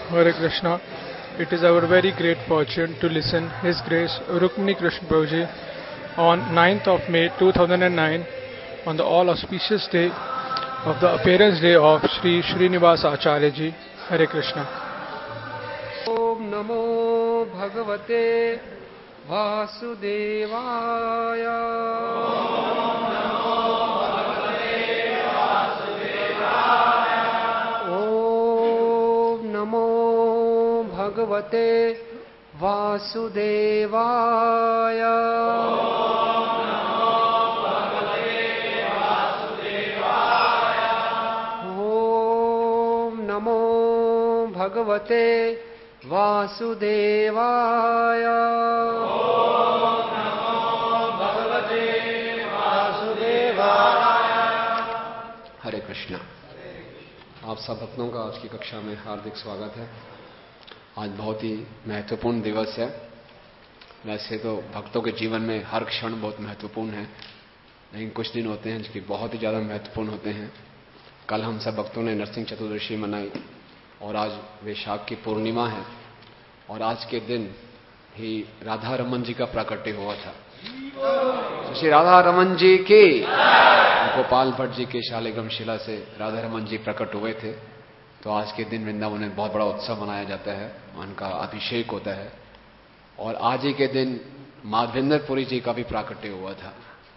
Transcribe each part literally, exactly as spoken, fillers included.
Hare Krishna. It is our very great fortune to listen His Grace Rukmini Krishna Prabhuji on ninth of May two thousand nine on the all auspicious day of the appearance day of Sri Srinivas Acharya Ji. Hare Krishna. Om Namo Bhagavate Vasudevaya. Om Namo Bhagavate Vasudevaya. Om Namo Bhagavate Vasudevaya. हरे कृष्णा। आप सब भक्तों का आज की कक्षा में हार्दिक स्वागत है। आज बहुत ही महत्वपूर्ण दिवस है। वैसे तो भक्तों के जीवन में हर क्षण बहुत महत्वपूर्ण है, लेकिन कुछ दिन होते हैं जो बहुत ही ज़्यादा महत्वपूर्ण होते हैं। कल हम सब भक्तों ने नरसिंह चतुर्दशी मनाई और आज वैशाख की पूर्णिमा है और आज के दिन ही राधा रमन जी का प्राकट्य हुआ था। श्री राधा रमन जी की गोपाल भट्ट जी के शालिग्राम शिला से राधा रमन जी प्रकट हुए थे। तो आज के दिन वृंदावन में बहुत बड़ा उत्सव मनाया जाता है, उनका अभिषेक होता है। और आज ही के दिन माधवेंद्र पुरी जी का भी प्राकट्य हुआ था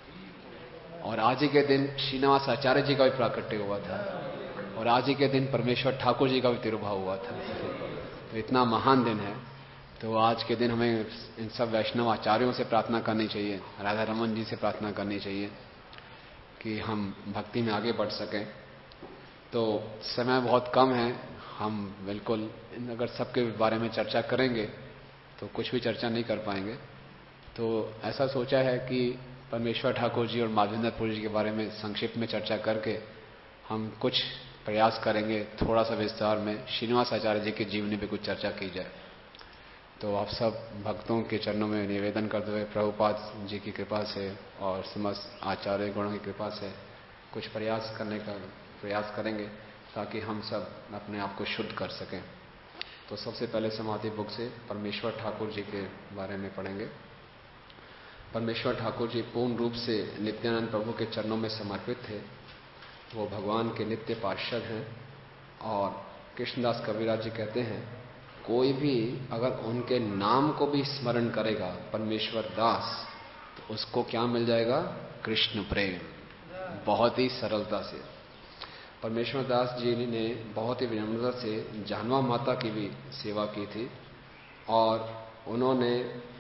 और आज ही के दिन श्रीनिवास आचार्य जी का भी प्राकट्य हुआ था और आज ही के दिन परमेश्वर ठाकुर जी का भी तिरुभाव हुआ था। तो इतना महान दिन है। तो आज के दिन हमें इन सब वैष्णव आचार्यों से प्रार्थना करनी चाहिए, राधा रमन जी से प्रार्थना करनी चाहिए कि हम भक्ति में आगे बढ़ सकें। तो समय बहुत कम है, हम बिल्कुल अगर सबके बारे में चर्चा करेंगे तो कुछ भी चर्चा नहीं कर पाएंगे। तो ऐसा सोचा है कि परमेश्वर ठाकुर जी और माधवेंद्र पुरी जी के बारे में संक्षिप्त में चर्चा करके हम कुछ प्रयास करेंगे, थोड़ा सा विस्तार में श्रीनिवास आचार्य जी की जीवनी पे कुछ चर्चा की जाए। तो आप सब भक्तों के चरणों में निवेदन करते हुए प्रभुपाद जी की कृपा से और समस्त आचार्य गुणों की कृपा से कुछ प्रयास करने का प्रयास करेंगे ताकि हम सब अपने आप को शुद्ध कर सकें। तो सबसे पहले समाधि बुक से परमेश्वर ठाकुर जी के बारे में पढ़ेंगे। परमेश्वर ठाकुर जी पूर्ण रूप से नित्यानंद प्रभु के चरणों में समर्पित थे। वो भगवान के नित्य पार्षद हैं और कृष्णदास कबीरदास जी कहते हैं कोई भी अगर उनके नाम को भी स्मरण करेगा परमेश्वर दास, तो उसको क्या मिल जाएगा? कृष्ण प्रेम। बहुत ही सरलता से परमेश्वर दास जी ने बहुत ही विनम्रता से जानवा माता की भी सेवा की थी और उन्होंने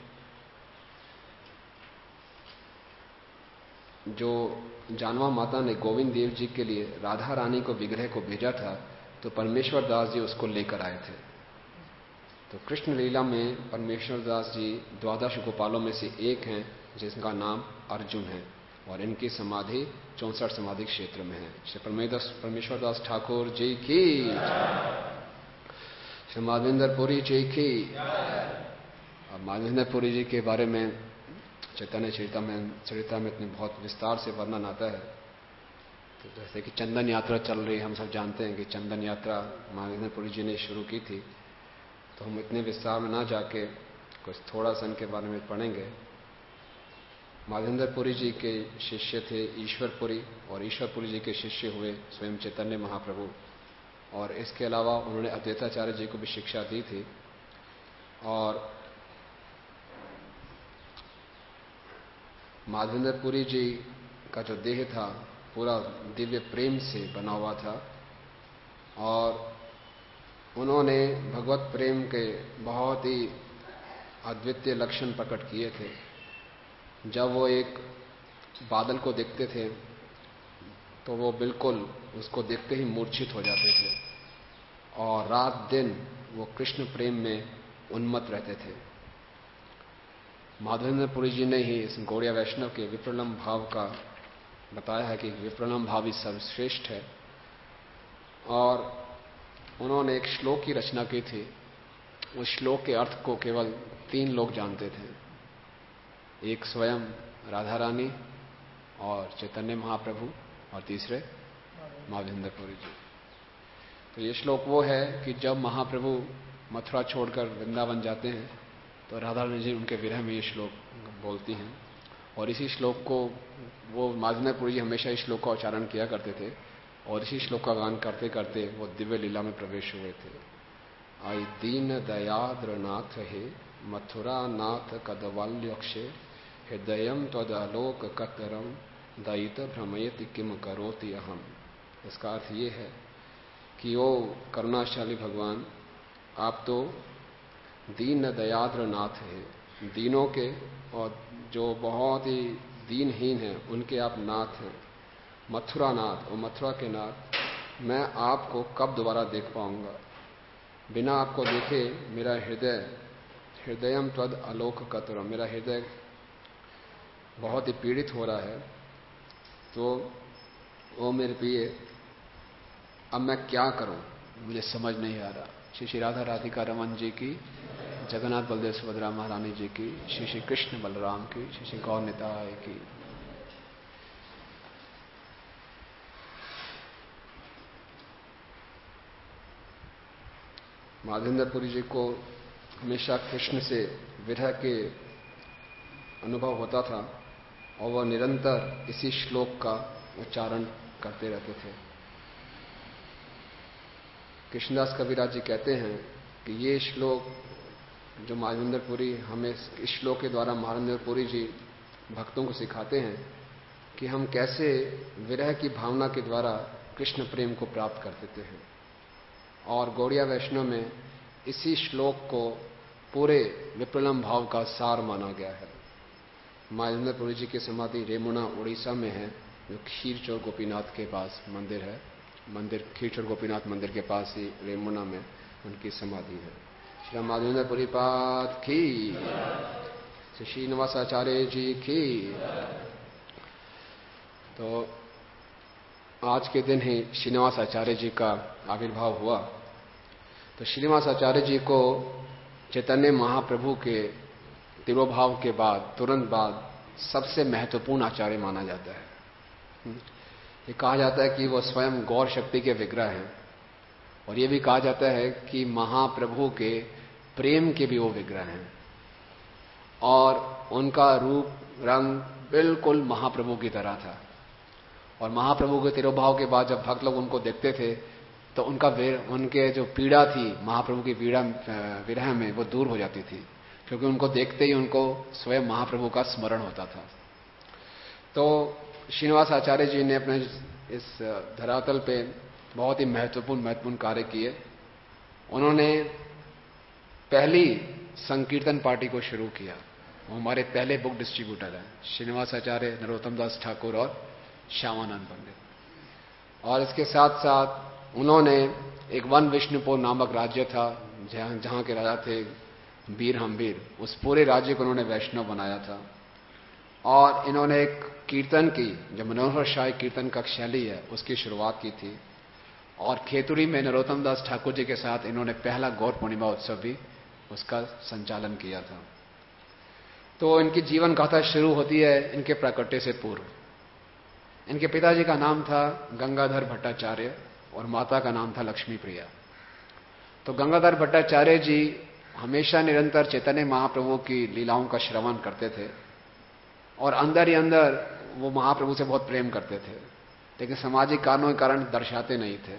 जो जानवा माता ने गोविंद देव जी के लिए राधा रानी को विग्रह को भेजा था, तो परमेश्वर दास जी उसको लेकर आए थे। तो कृष्ण लीला में परमेश्वर दास जी द्वादश गोपालों में से एक हैं जिसका नाम अर्जुन है और इनकी समाधि चौसठ समाधि क्षेत्र में है। श्री परमेश्वर दास ठाकुर जी की, श्री माधवेंद्र पुरी जी की। और माधवेंद्र पुरी जी के बारे में चैतन्य चरिता में चरिता में इतने बहुत विस्तार से वर्णन आता है। तो जैसे कि चंदन यात्रा चल रही है, हम सब जानते हैं कि चंदन यात्रा माधवेंद्र पुरी जी ने शुरू की थी। तो हम इतने विस्तार में ना जाके कुछ थोड़ा सा इनके बारे में पढ़ेंगे। माधवेंद्र पुरी जी के शिष्य थे ईश्वरपुरी और ईश्वरपुरी जी के शिष्य हुए स्वयं चैतन्य महाप्रभु। और इसके अलावा उन्होंने अद्वैताचार्य जी को भी शिक्षा दी थी। और माधवेंद्र पुरी जी का जो देह था पूरा दिव्य प्रेम से बना हुआ था और उन्होंने भगवत प्रेम के बहुत ही अद्वितीय लक्षण प्रकट किए थे। जब वो एक बादल को देखते थे तो वो बिल्कुल उसको देखते ही मूर्छित हो जाते थे और रात दिन वो कृष्ण प्रेम में उन्मत्त रहते थे। माधवेंद्र पुरी जी ने ही इस गौड़िया वैष्णव के विप्रलम्ब भाव का बताया है कि विप्रलम्ब भाव ही सर्वश्रेष्ठ है। और उन्होंने एक श्लोक की रचना की थी। उस श्लोक के अर्थ को केवल तीन लोग जानते थे, एक स्वयं राधा रानी और चैतन्य महाप्रभु और तीसरे माधवेंद्र पुरी जी। तो ये श्लोक वो है कि जब महाप्रभु मथुरा छोड़कर वृंदावन जाते हैं तो राधा रानी जी उनके विरह में ये श्लोक बोलती हैं। और इसी श्लोक को वो माधवेंद्रपुरी जी हमेशा इस श्लोक का उच्चारण किया करते थे और इसी श्लोक का गान करते करते वो दिव्य लीला में प्रवेश हुए थे। आई दीन दयाद्र नाथ हे मथुरा नाथ कदवाल्यक्षे हृदयम त्वदालोक कतरम दयित भ्रमयति किम करोति अहम। इसका अर्थ ये है कि ओ करुणाशाली भगवान, आप तो दीन दयाद्र नाथ है, दीनों के और जो बहुत ही दीनहीन हैं उनके आप नाथ हैं, मथुरा नाथ और मथुरा के नाथ। मैं आपको कब दोबारा देख पाऊंगा? बिना आपको देखे मेरा हृदय हृदयम त्वद आलोक कतरम, मेरा हृदय बहुत ही पीड़ित हो रहा है। तो ओ मेरे प्रिय, अब मैं क्या करूं, मुझे समझ नहीं आ रहा। श्री श्री राधा राधिका रमन जी की, जगन्नाथ बलदेव सुभद्रा महारानी जी की, श्री श्री कृष्ण बलराम की, श्री श्री गौर निताय की। माधवेंद्रपुरी जी को हमेशा कृष्ण से विरह के अनुभव होता था और वह निरंतर इसी श्लोक का उच्चारण करते रहते थे। कृष्णदास कविराज जी कहते हैं कि ये श्लोक जो माधवेंद्रपुरी हमें इस श्लोक के द्वारा माधवेंद्रपुरी जी भक्तों को सिखाते हैं कि हम कैसे विरह की भावना के द्वारा कृष्ण प्रेम को प्राप्त कर देते हैं। और गौड़िया वैष्णव में इसी श्लोक को पूरे विप्रलम्ब भाव का सार माना गया है। माधवेंद्रपुरी जी की समाधि रेमुना उड़ीसा में है, जो खीरचोर गोपीनाथ के पास मंदिर है। मंदिर खीरचोर गोपीनाथ मंदिर के पास ही रेमुना में उनकी समाधि है। श्री माधवेंद्रपुरी पाद की, श्री श्रीनिवासाचार्य जी की। तो आज के दिन ही श्रीनिवास आचार्य जी का आविर्भाव हुआ। तो श्रीनिवास आचार्य जी को चैतन्य महाप्रभु के तिरोभाव के बाद तुरंत बाद सबसे महत्वपूर्ण आचार्य माना जाता है। ये कहा जाता है कि वो स्वयं गौर शक्ति के विग्रह हैं और ये भी कहा जाता है कि महाप्रभु के प्रेम के भी वो विग्रह हैं और उनका रूप रंग बिल्कुल महाप्रभु की तरह था। और महाप्रभु के तिरोभाव के बाद जब भक्त लोग उनको देखते थे तो उनका उनके जो पीड़ा थी महाप्रभु की पीड़ा विरह में वो दूर हो जाती थी, क्योंकि उनको देखते ही उनको स्वयं महाप्रभु का स्मरण होता था। तो श्रीनिवास आचार्य जी ने अपने इस धरातल पे बहुत ही महत्वपूर्ण महत्वपूर्ण कार्य किए। उन्होंने पहली संकीर्तन पार्टी को शुरू किया। वो हमारे पहले बुक डिस्ट्रीब्यूटर हैं, श्रीनिवास आचार्य, नरोत्तम दास ठाकुर और श्यामानंद पंडित। और इसके साथ साथ उन्होंने एक वन विष्णुपुर नामक राज्य था जहां जहां के राजा थे वीर हम्बीर, उस पूरे राज्य को उन्होंने वैष्णव बनाया था। और इन्होंने एक कीर्तन की, जो मनोहर शाही कीर्तन का शैली है, उसकी शुरुआत की थी। और खेतुरी में नरोत्तम दास ठाकुर जी के साथ इन्होंने पहला गौर पूर्णिमा उत्सव भी उसका संचालन किया था। तो इनकी जीवन गाथा शुरू होती है इनके प्राकट्य से पूर्व। इनके पिताजी का नाम था गंगाधर भट्टाचार्य और माता का नाम था लक्ष्मी प्रिया। तो गंगाधर भट्टाचार्य जी हमेशा निरंतर चैतन्य महाप्रभु की लीलाओं का श्रवण करते थे और अंदर ही अंदर वो महाप्रभु से बहुत प्रेम करते थे, लेकिन सामाजिक कारणों के कारण दर्शाते नहीं थे।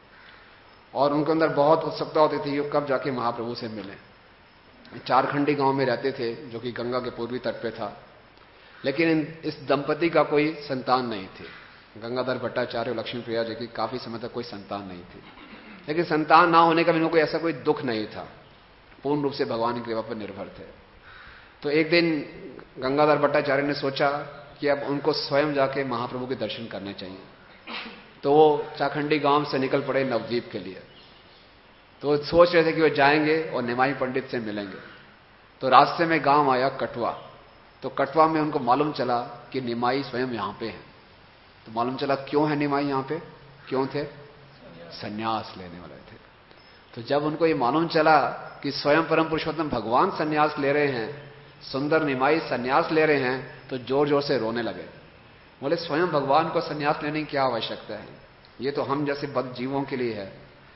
और उनके अंदर बहुत उत्सुकता होती थी कि कब जाके महाप्रभु से मिलें। चारखंडी गांव में रहते थे जो कि गंगा के पूर्वी तट पे था, लेकिन इस दंपति का कोई संतान नहीं थी। गंगाधर भट्टाचार्य और लक्ष्मी प्रिया जी की काफी समय तक कोई संतान नहीं थी, लेकिन संतान ना होने का भी उनको ऐसा कोई दुख नहीं था, पूर्ण रूप से भगवान की कृपा पर निर्भर थे। तो एक दिन गंगाधर भट्टाचार्य ने सोचा कि अब उनको स्वयं जाके महाप्रभु के दर्शन करने चाहिए। तो वो चाखंडी गांव से निकल पड़े नवद्वीप के लिए। तो सोच रहे थे कि वो जाएंगे और निमाई पंडित से मिलेंगे। तो रास्ते में गांव आया कटवा। तो कटवा में उनको मालूम चला कि निमाई स्वयं यहां पे है। तो मालूम चला क्यों है निमाई यहां पे, क्यों थे, सन्यास लेने वाले थे। तो जब उनको ये मालूम चला कि स्वयं परम पुरुषोत्तम भगवान सन्यास ले रहे हैं, सुंदर निमाई सन्यास ले रहे हैं, तो जोर जोर से रोने लगे। बोले स्वयं भगवान को सन्यास लेने की क्या आवश्यकता है, ये तो हम जैसे बद जीवों के लिए है।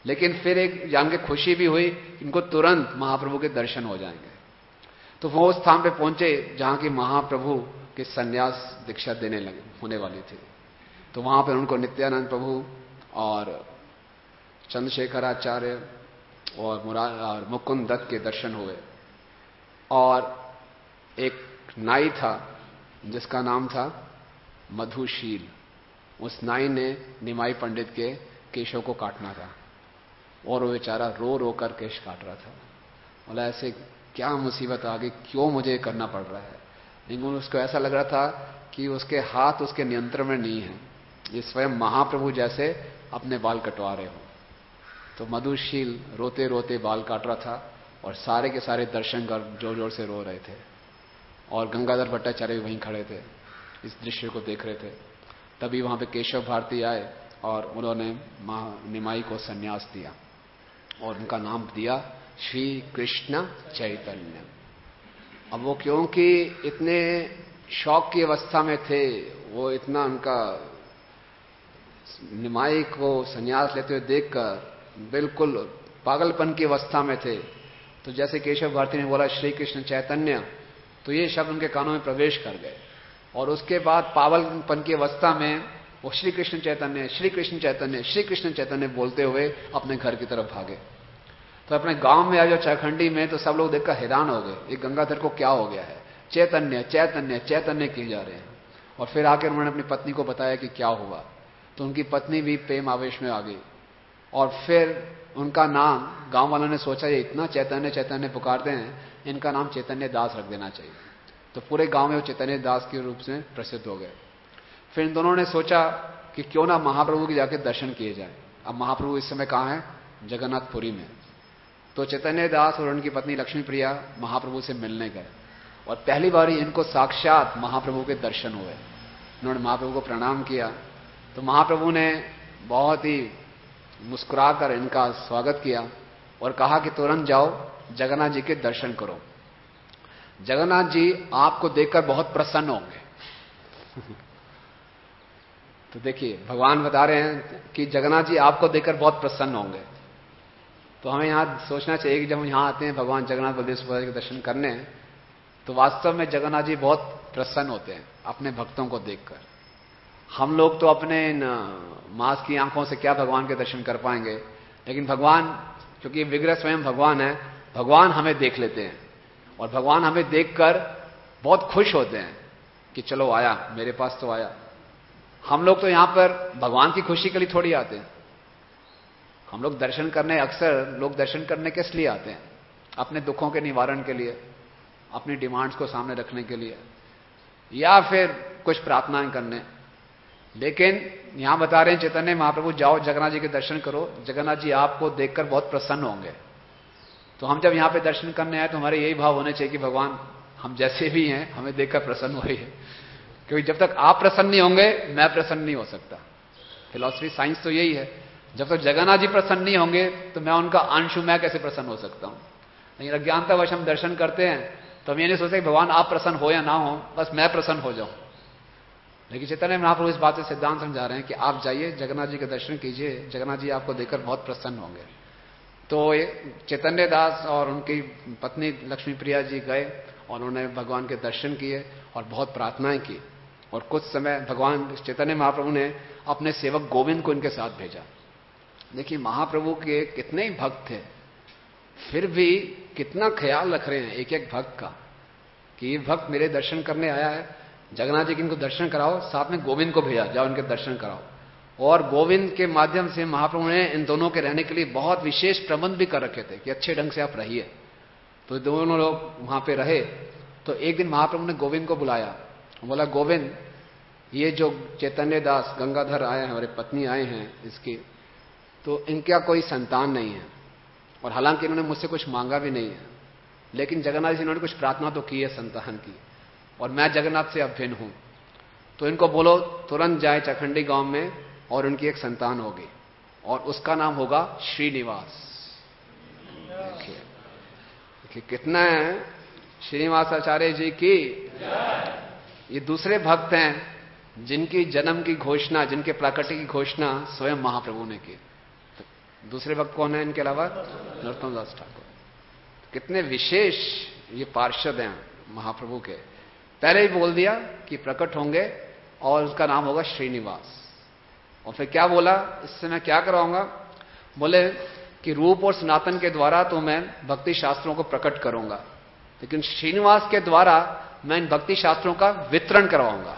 लेकिन फिर एक जान के खुशी भी हुई, इनको तुरंत महाप्रभु के दर्शन हो जाएंगे। तो वो उस स्थान पे पहुंचे जहां की महाप्रभु के सन्यास दीक्षा देने लगे होने वाली थी। तो वहां पर उनको नित्यानंद प्रभु और चंद्रशेखराचार्य और मुरार और मुकुंद दत्त के दर्शन हुए। और एक नाई था जिसका नाम था मधुशील, उस नाई ने निमाई पंडित के केशों को काटना था और वो बेचारा रो रो कर केश काट रहा था। बोला ऐसे क्या मुसीबत आ गई, क्यों मुझे करना पड़ रहा है। लेकिन उसको ऐसा लग रहा था कि उसके हाथ उसके नियंत्रण में नहीं है, ये स्वयं महाप्रभु जैसे अपने बाल कटवा रहे हो। तो मधुशील रोते रोते बाल काट रहा था और सारे के सारे दर्शन कर जोर जोर से रो रहे थे। और गंगाधर भट्टाचार्य वहीं खड़े थे, इस दृश्य को देख रहे थे। तभी वहां पे केशव भारती आए और उन्होंने निमाई को सन्यास दिया और उनका नाम दिया श्री कृष्ण चैतन्य। अब वो क्योंकि इतने शौक की अवस्था में थे, वो इतना उनका निमाई को सन्यास लेते हुए देखकर बिल्कुल पागलपन की अवस्था में थे। तो जैसे केशव भारती ने बोला श्री कृष्ण चैतन्य, तो ये शब्द उनके कानों में प्रवेश कर गए। और उसके बाद पागलपन की अवस्था में वो श्री कृष्ण चैतन्य श्री कृष्ण चैतन्य श्री कृष्ण चैतन्य बोलते हुए अपने घर की तरफ भागे। तो अपने गांव में आए जो चाखंडी में, तो सब लोग देखकर हैरान हो गए, ये गंगाधर को क्या हो गया है, चैतन्य चैतन्य चैतन्य किए जा रहे हैं। और फिर आकर उन्होंने अपनी पत्नी को बताया कि क्या हुआ। तो उनकी पत्नी भी प्रेम आवेश में आ गई और फिर उनका नाम, गांव वालों ने सोचा ये इतना चैतन्य चैतन्य पुकारते हैं, इनका नाम चैतन्य दास रख देना चाहिए। तो पूरे गांव में वो चैतन्य दास के रूप में प्रसिद्ध हो गए। फिर इन दोनों ने सोचा कि क्यों ना महाप्रभु के जाके दर्शन किए जाए। अब महाप्रभु इस समय कहां है, जगन्नाथपुरी में। तो चैतन्य दास और उनकी पत्नी लक्ष्मी प्रिया महाप्रभु से मिलने गए और पहली बार ही इनको साक्षात महाप्रभु के दर्शन हुए। उन्होंने महाप्रभु को प्रणाम किया तो महाप्रभु ने बहुत ही मुस्कुराकर इनका स्वागत किया और कहा कि तुरंत जाओ जगन्नाथ जी के दर्शन करो, जगन्नाथ जी आपको देखकर बहुत प्रसन्न होंगे। तो देखिए भगवान बता रहे हैं कि जगन्नाथ जी आपको देखकर बहुत प्रसन्न होंगे। तो हमें यहां सोचना चाहिए कि जब हम यहां आते हैं भगवान जगन्नाथ बलदेव सुभद्रा के दर्शन करने, तो वास्तव में जगन्नाथ जी बहुत प्रसन्न होते हैं अपने भक्तों को देखकर। हम लोग तो अपने मांस की आंखों से क्या भगवान के दर्शन कर पाएंगे, लेकिन भगवान, क्योंकि विग्रह स्वयं भगवान है, भगवान हमें देख लेते हैं और भगवान हमें देखकर बहुत खुश होते हैं कि चलो आया, मेरे पास तो आया। हम लोग तो यहां पर भगवान की खुशी के लिए थोड़ी आते हैं। हम लोग दर्शन करने, अक्सर लोग दर्शन करने किस लिए आते हैं, अपने दुखों के निवारण के लिए, अपनी डिमांड्स को सामने रखने के लिए, या फिर कुछ प्रार्थनाएं करने। लेकिन यहां बता रहे हैं चैतन्य महाप्रभु, जाओ जगन्नाथ जी के दर्शन करो, जगन्नाथ जी आपको देखकर बहुत प्रसन्न होंगे। तो हम जब यहां पे दर्शन करने आए तो हमारे यही भाव होने चाहिए कि भगवान हम जैसे भी हैं हमें देखकर प्रसन्न हुए है, क्योंकि जब तक आप प्रसन्न नहीं होंगे मैं प्रसन्न नहीं हो सकता। फिलॉसफी साइंस तो यही है, जब तक जगन्नाथ जी प्रसन्न नहीं होंगे तो मैं उनका अंश हूं, मैं कैसे प्रसन्न हो सकता हूं। लेकिन अज्ञानतावश हम दर्शन करते हैं तो हम ये नहीं सोचते कि भगवान आप प्रसन्न हो या ना हो, बस मैं प्रसन्न हो जाऊं। लेकिन चैतन्य महाप्रभु इस बात से सिद्धांत समझा रहे हैं कि आप जाइए जगन्नाथ जी के दर्शन कीजिए, जगन्नाथ जी आपको देखकर बहुत प्रसन्न होंगे। तो चैतन्य दास और उनकी पत्नी लक्ष्मी प्रिया जी गए और उन्होंने भगवान के दर्शन किए और बहुत प्रार्थनाएं की। और कुछ समय भगवान चैतन्य महाप्रभु ने अपने सेवक गोविंद को इनके साथ भेजा। देखिए महाप्रभु के कितने ही भक्त थे, फिर भी कितना ख्याल रख रहे हैं एक एक भक्त का कि ये भक्त मेरे दर्शन करने आया है, जगन्नाथ जी के इनको दर्शन कराओ, साथ में गोविंद को भेजा, जाओ इनके दर्शन कराओ। और गोविंद के माध्यम से महाप्रभु ने इन दोनों के रहने के लिए बहुत विशेष प्रबंध भी कर रखे थे कि अच्छे ढंग से आप रहिए। तो दोनों लोग वहां पे रहे। तो एक दिन महाप्रभु ने गोविंद को बुलाया, बोला गोविंद ये जो चैतन्य दास गंगाधर आए हैं, हमारे पत्नी आए हैं इसकी, तो इनका कोई संतान नहीं है और हालांकि इन्होंने मुझसे कुछ मांगा भी नहीं है, लेकिन जगन्नाथ जी इन्होंने कुछ प्रार्थना तो की है संतान की, और मैं जगन्नाथ से अब भिन्न हूं। तो इनको बोलो तुरंत जाए चाखंडी गांव में और उनकी एक संतान होगी और उसका नाम होगा श्रीनिवास। देखिए देखिए कितना है, श्रीनिवास आचार्य जी की। ये दूसरे भक्त हैं जिनकी जन्म की घोषणा, जिनके प्राकट्य की घोषणा स्वयं महाप्रभु ने की। दूसरे भक्त कौन है इनके अलावा? नरोत्तम दास ठाकुर। कितने विशेष ये पार्षद हैं महाप्रभु के। पहले ही बोल दिया कि प्रकट होंगे और उसका नाम होगा श्रीनिवास। और फिर क्या बोला, इससे मैं क्या कराऊंगा? बोले कि रूप और सनातन के द्वारा तो मैं भक्ति शास्त्रों को प्रकट करूंगा, लेकिन श्रीनिवास के द्वारा मैं इन भक्ति शास्त्रों का वितरण करवाऊंगा।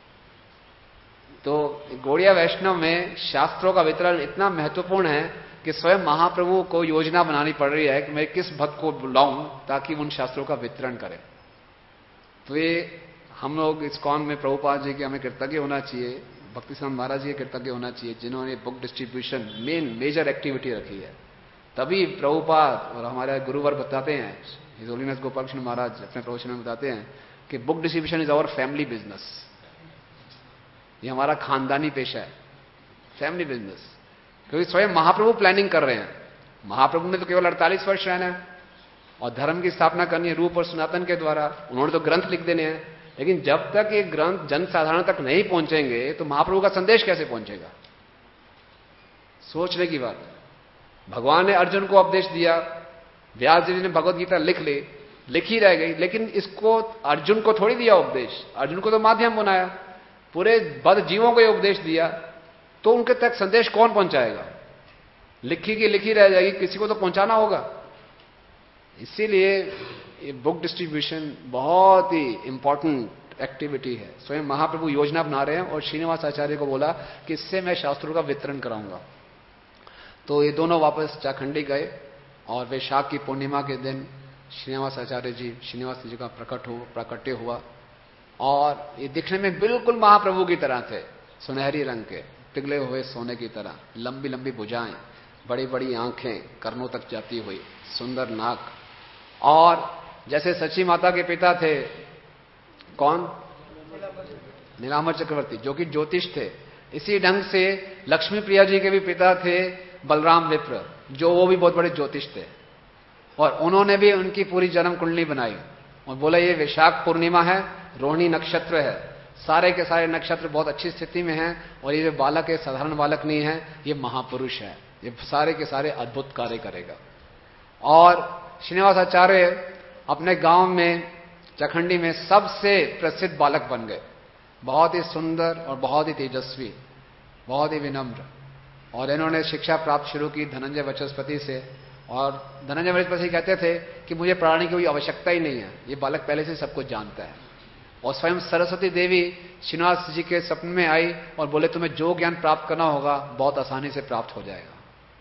तो गौड़िया वैष्णव में शास्त्रों का वितरण इतना महत्वपूर्ण है कि स्वयं महाप्रभु को योजना बनानी पड़ रही है कि मैं किस भक्त को बुलाऊं ताकि उन शास्त्रों का वितरण करें। तो ये हम लोग इस्कॉन में प्रभुपाद जी के हमें कृतज्ञ होना चाहिए, भक्ति सिद्धांत महाराज जी के कृतज्ञ होना चाहिए, जिन्होंने book distribution main major activity रखी है। तभी प्रभुपाद और हमारे गुरुवर बताते हैं, हिज होलीनेस गोपाल कृष्ण महाराज अपने प्रवचन में बताते हैं कि book distribution is our family business. ये हमारा खानदानी पेशा है, फैमिली बिजनेस। क्योंकि स्वयं महाप्रभु प्लानिंग कर रहे हैं। महाप्रभु ने तो केवल अड़तालीस वर्ष रहना है और धर्म की स्थापना करनी है रूप और सनातन के द्वारा। उन्होंने तो ग्रंथ लिख देने हैं, लेकिन जब तक ये ग्रंथ जन साधारण तक नहीं पहुंचेंगे तो महाप्रभु का संदेश कैसे पहुंचेगा? सोचने की बात। भगवान ने अर्जुन को उपदेश दिया, व्यास जी ने भगवत गीता लिख ली, लिखी रह गई, लेकिन इसको अर्जुन को थोड़ी दिया उपदेश। अर्जुन को तो माध्यम बनाया, पूरे बद्ध जीवों को ये उपदेश दिया, तो उनके तक संदेश कौन पहुंचाएगा? लिखी की लिखी रह जाएगी, किसी को तो पहुंचाना होगा। इसीलिए ये बुक डिस्ट्रीब्यूशन बहुत ही इंपॉर्टेंट एक्टिविटी है। स्वयं महाप्रभु योजना बना रहे हैं और श्रीनिवास आचार्य को बोला कि इससे मैं शास्त्रों का वितरण कराऊंगा। तो ये दोनों वापस चाखंडी गए और वैशाख की पूर्णिमा के दिन श्रीनिवास आचार्य जी श्रीनिवास जी का प्रकट हो प्रकट्य हुआ। और ये दिखने में बिल्कुल महाप्रभु की तरह थे, सुनहरी रंग के, पिघले हुए सोने की तरह, लंबी लंबी भुजाएं, बड़ी बड़ी आंखें कर्णों तक जाती हुई, सुंदर नाक। और जैसे सची माता के पिता थे कौन? नीलांबर चक्रवर्ती, जो कि ज्योतिष थे। इसी ढंग से लक्ष्मी प्रिया जी के भी पिता थे बलराम विप्र, जो वो भी बहुत बड़े ज्योतिष थे। और उन्होंने भी उनकी पूरी जन्म कुंडली बनाई और बोला ये वैशाख पूर्णिमा है, रोहिणी नक्षत्र है, सारे के सारे नक्षत्र बहुत अच्छी स्थिति में हैं और ये जो बालक है साधारण बालक नहीं है, ये महापुरुष है, ये सारे के सारे अद्भुत कार्य करेगा। और श्रीनिवास आचार्य अपने गांव में चखंडी में सबसे प्रसिद्ध बालक बन गए। बहुत ही सुंदर और बहुत ही तेजस्वी, बहुत ही विनम्र। और इन्होंने शिक्षा प्राप्त शुरू की धनंजय वाचस्पति से। और धनंजय वाचस्पति कहते थे कि मुझे पढ़ाने की कोई आवश्यकता ही नहीं है, ये बालक पहले से सब कुछ जानता है। और स्वयं सरस्वती देवी श्रीनिवास जी के सपने में आई और बोले तुम्हें जो ज्ञान प्राप्त करना होगा बहुत आसानी से प्राप्त हो जाएगा।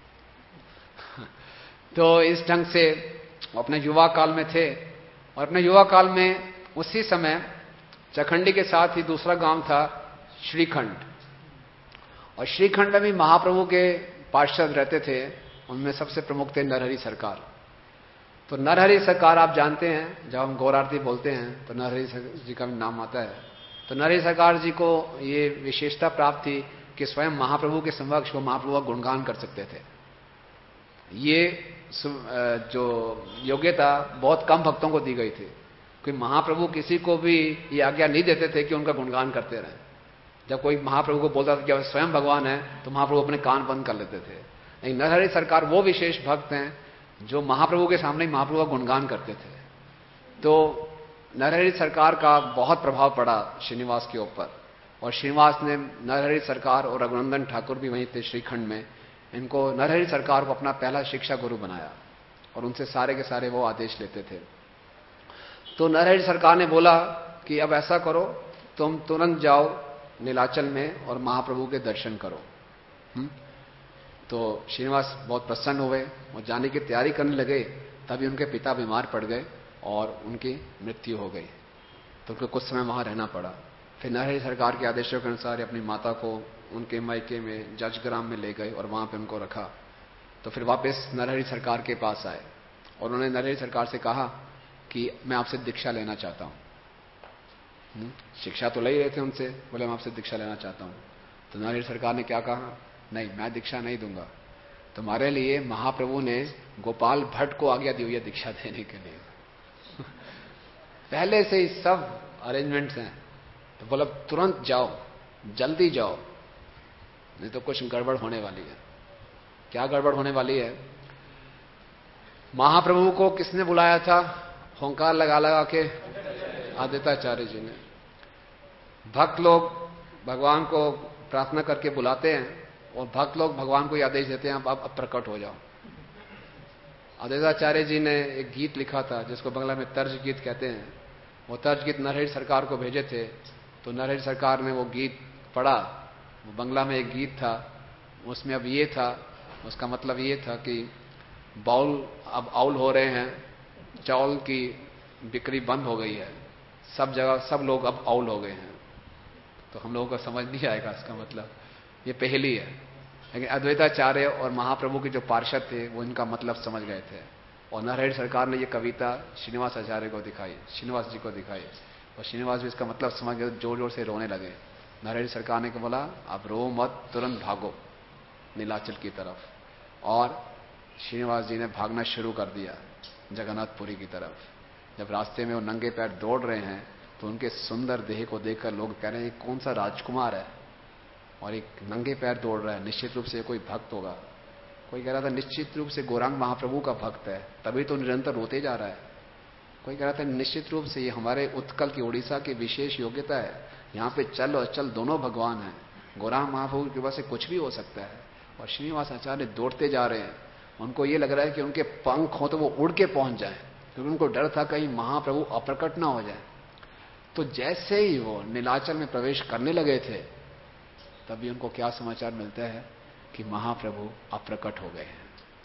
तो इस ढंग से अपने युवा काल में थे। और अपने युवा काल में उसी समय चखंडी के साथ ही दूसरा गांव था श्रीखंड। और श्रीखंड में भी महाप्रभु के पार्षद रहते थे, उनमें सबसे प्रमुख थे नरहरि सरकार। तो नरहरि सरकार आप जानते हैं, जब हम गौर आरती बोलते हैं तो नरहरि जी का भी नाम आता है। तो नरहरि सरकार जी को ये विशेषता प्राप्त थी कि स्वयं महाप्रभु के समक्ष वो महाप्रभु का गुणगान कर सकते थे। ये जो योग्यता बहुत कम भक्तों को दी गई थी, क्योंकि महाप्रभु किसी को भी ये आज्ञा नहीं देते थे कि उनका गुणगान करते रहें। जब कोई महाप्रभु को बोलता था कि स्वयं भगवान है तो महाप्रभु अपने कान बंद कर लेते थे। लेकिन नरहरि सरकार वो विशेष भक्त हैं जो महाप्रभु के सामने ही महाप्रभु का गुणगान करते थे। तो नरहरि सरकार का बहुत प्रभाव पड़ा श्रीनिवास के ऊपर। और श्रीनिवास ने नरहरि सरकार और रघुनंदन ठाकुर भी वहीं थे श्रीखंड में, इनको नरहरि सरकार को अपना पहला शिक्षा गुरु बनाया और उनसे सारे के सारे वो आदेश लेते थे। तो नरहरि सरकार ने बोला कि अब ऐसा करो, तुम तुरंत जाओ नीलाचल में और महाप्रभु के दर्शन करो। हुँ? तो श्रीनिवास बहुत प्रसन्न हुए और जाने की तैयारी करने लगे। तभी उनके पिता बीमार पड़ गए और उनकी मृत्यु हो गई। तो उनको कुछ समय वहां रहना पड़ा। फिर नरहरि सरकार के आदेशों के अनुसार अपनी माता को उनके मायके में जजग्राम में ले गए और वहां पे उनको रखा। तो फिर वापस नरहरि सरकार के पास आए और उन्होंने नरहरि सरकार से कहा कि मैं आपसे दीक्षा लेना चाहता हूं। शिक्षा तो ले ही रहे थे उनसे, बोले मैं आपसे दीक्षा लेना चाहता हूं। तो नरहरि सरकार ने क्या कहा, नहीं मैं दीक्षा नहीं दूंगा, तुम्हारे लिए महाप्रभु ने गोपाल भट्ट को आज्ञा दी हुई है दीक्षा देने के लिए। पहले से ही सब अरेंजमेंट्स हैं। तो बोला तुरंत जाओ, जल्दी जाओ, नहीं तो कुछ गड़बड़ होने वाली है। क्या गड़बड़ होने वाली है? महाप्रभु को किसने बुलाया था होंकार लगा लगा के? अद्वैताचार्य जी ने। भक्त लोग भगवान को प्रार्थना करके बुलाते हैं और भक्त लोग भगवान को आदेश देते हैं, अब अब प्रकट हो जाओ। अद्वैताचार्य जी ने एक गीत लिखा था जिसको बंगला में तर्ज गीत कहते हैं। वो तर्ज गीत नरहरि सरकार को भेजे थे, तो नरहरि सरकार ने वो गीत पढ़ा। वो बंगला में एक गीत था, उसमें अब ये था, उसका मतलब ये था कि बाउल अब आउल हो रहे हैं, चावल की बिक्री बंद हो गई है, सब जगह सब लोग अब आउल हो गए हैं। तो हम लोगों को समझ नहीं आएगा इसका मतलब, ये पहेली है। लेकिन अद्वैताचार्य और महाप्रभु के जो पार्षद थे वो इनका मतलब समझ गए थे, और नरहरि सरकार ने ये कविता श्रीनिवास आचार्य को दिखाई, श्रीनिवास जी को दिखाई, और श्रीनिवास भी इसका मतलब समझ गए, जोर जोर से रोने लगे। नरहरि सरकार ने बोला अब रो मत, तुरंत भागो नीलाचल की तरफ, और श्रीनिवास जी ने भागना शुरू कर दिया जगन्नाथपुरी की तरफ। जब रास्ते में वो नंगे पैर दौड़ रहे हैं तो उनके सुंदर देह को देखकर लोग कह रहे हैं कौन सा राजकुमार है और एक नंगे पैर दौड़ रहा है, निश्चित रूप से कोई भक्त होगा। कोई कह रहा था निश्चित रूप से गौरांग महाप्रभु का भक्त है, तभी तो निरंतर रोते जा रहा है। कोई कह रहा था निश्चित रूप से ये हमारे उत्कल की उड़ीसा की विशेष योग्यता है, यहाँ पे चल और चल दोनों भगवान हैं, गौरांग महाप्रभु की कृपा से कुछ भी हो सकता है। और श्रीनिवास आचार्य दौड़ते जा रहे हैं, उनको ये लग रहा है कि उनके पंख हो तो वो उड़ के पहुंच जाए, क्योंकि उनको डर था कहीं महाप्रभु अप्रकट ना हो जाए। तो जैसे ही वो नीलाचल में प्रवेश करने लगे थे तभी उनको क्या समाचार मिलता है कि महाप्रभु अप्रकट हो गए हैं।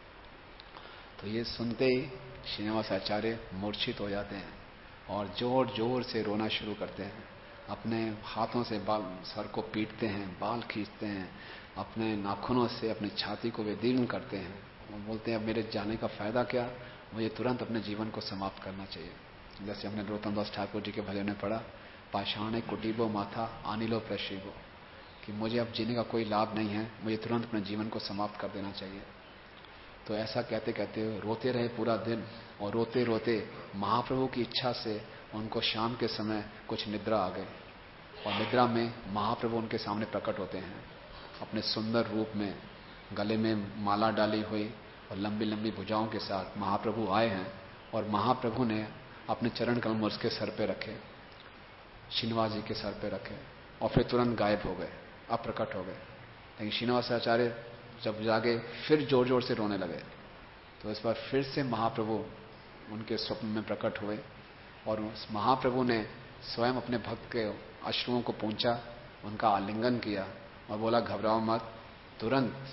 तो ये सुनते ही श्रीनिवास आचार्य मूर्छित हो जाते हैं और जोर जोर से रोना शुरू करते हैं, अपने हाथों से बाल सर को पीटते हैं, बाल खींचते हैं, अपने नाखूनों से अपनी छाती को विदीर्ण करते हैं। वो बोलते हैं अब मेरे जाने का फायदा क्या, मुझे तुरंत अपने जीवन को समाप्त करना चाहिए। जैसे हमने रोतम दास ठाकुर जी के भजन में पढ़ा, पाषाणे कुटीबो माथा आनिलो प्रशिबो, कि मुझे अब जीने का कोई लाभ नहीं है, मुझे तुरंत अपने जीवन को समाप्त कर देना चाहिए। तो ऐसा कहते कहते रोते रहे पूरा दिन, और रोते रोते महाप्रभु की इच्छा से उनको शाम के समय कुछ निद्रा आ गई, और निद्रा में महाप्रभु उनके सामने प्रकट होते हैं अपने सुंदर रूप में, गले में माला डाली हुई और लंबी लंबी भुजाओं के साथ महाप्रभु आए हैं। और महाप्रभु ने अपने चरण कमल उसके सर पे रखे, श्रीनिवास जी के सर पे रखे, और फिर तुरंत गायब हो गए, अप्रकट हो गए। लेकिन श्रीनिवास आचार्य जब जागे फिर जोर जोर से रोने लगे। तो इस बार फिर से महाप्रभु उनके स्वप्न में प्रकट हुए, और उस महाप्रभु ने स्वयं अपने भक्त के अश्रुओं को पोंछा, उनका आलिंगन किया और बोला घबराओ मत, तुरंत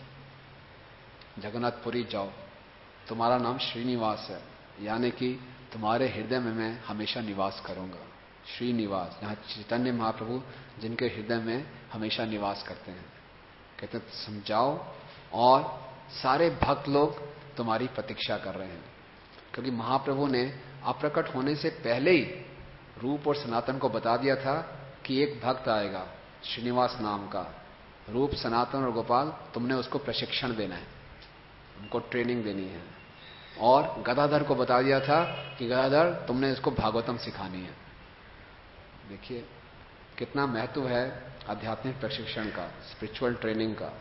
जगन्नाथपुरी जाओ, तुम्हारा नाम श्रीनिवास है, यानी कि तुम्हारे हृदय में मैं हमेशा निवास करूंगा। श्रीनिवास, जहां चैतन्य महाप्रभु जिनके हृदय में हमेशा निवास करते हैं, कहते समझाओ, और सारे भक्त लोग तुम्हारी प्रतीक्षा कर रहे हैं। क्योंकि महाप्रभु ने अप्रकट होने से पहले ही रूप और सनातन को बता दिया था कि एक भक्त आएगा श्रीनिवास नाम का, रूप सनातन और गोपाल, तुमने उसको प्रशिक्षण देना है, उनको ट्रेनिंग देनी है। और गदाधर को बता दिया था कि गदाधर तुमने इसको भागवतम सिखानी है। देखिए कितना महत्व है आध्यात्मिक प्रशिक्षण का, स्पिरिचुअल ट्रेनिंग का।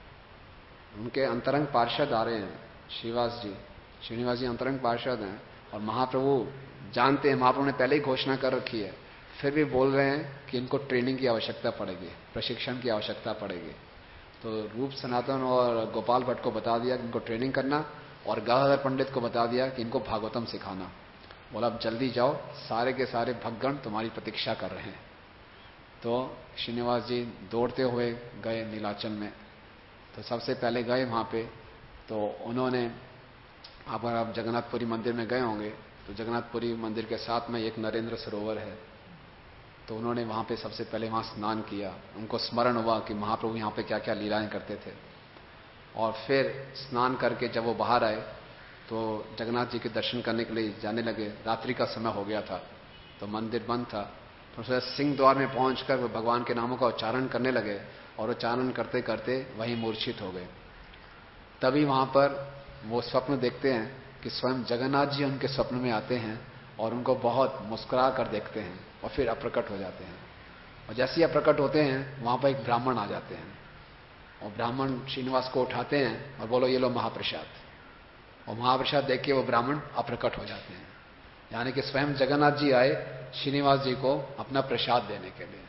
उनके अंतरंग पार्षद आ रहे हैं, श्रीनिवास जी, श्रीनिवास जी अंतरंग पार्षद हैं, और महाप्रभु जानते हैं, महाप्रभु ने पहले ही घोषणा कर रखी है, फिर भी बोल रहे हैं कि इनको ट्रेनिंग की आवश्यकता पड़ेगी, प्रशिक्षण की आवश्यकता पड़ेगी। तो रूप सनातन और गोपाल भट्ट को बता दिया कि इनको ट्रेनिंग करना, और गदाधर पंडित को बता दिया कि इनको भागवतम सिखाना। बोला अब जल्दी जाओ, सारे के सारे भक्तगण तुम्हारी प्रतीक्षा कर रहे हैं। तो श्रीनिवास जी दौड़ते हुए गए नीलाचल में। तो सबसे पहले गए वहां पे, तो उन्होंने, अगर आप जगन्नाथपुरी मंदिर में गए होंगे तो जगन्नाथपुरी मंदिर के साथ में एक नरेंद्र सरोवर है, तो उन्होंने वहां पे सबसे पहले वहां स्नान किया। उनको स्मरण हुआ कि महाप्रभु यहाँ पे क्या क्या लीलाएं करते थे। और फिर स्नान करके जब वो बाहर आए तो जगन्नाथ जी के दर्शन करने के लिए जाने लगे। रात्रि का समय हो गया था, तो मंदिर बंद था। तो सिंह द्वार में पहुंचकर वो भगवान के नामों का उच्चारण करने लगे, और उच्चारण करते करते वहीं मूर्छित हो गए। तभी वहां पर वो स्वप्न देखते हैं कि स्वयं जगन्नाथ जी उनके स्वप्न में आते हैं और उनको बहुत मुस्कुरा कर देखते हैं, और फिर अप्रकट हो जाते हैं। और जैसे ही अप्रकट होते हैं वहां पर एक ब्राह्मण आ जाते हैं, और ब्राह्मण श्रीनिवास को उठाते हैं और बोलो ये लो महाप्रसाद, और महाप्रसाद देख के वो ब्राह्मण अप्रकट हो जाते हैं। यानी कि स्वयं जगन्नाथ जी आए श्रीनिवास जी को अपना प्रसाद देने के लिए।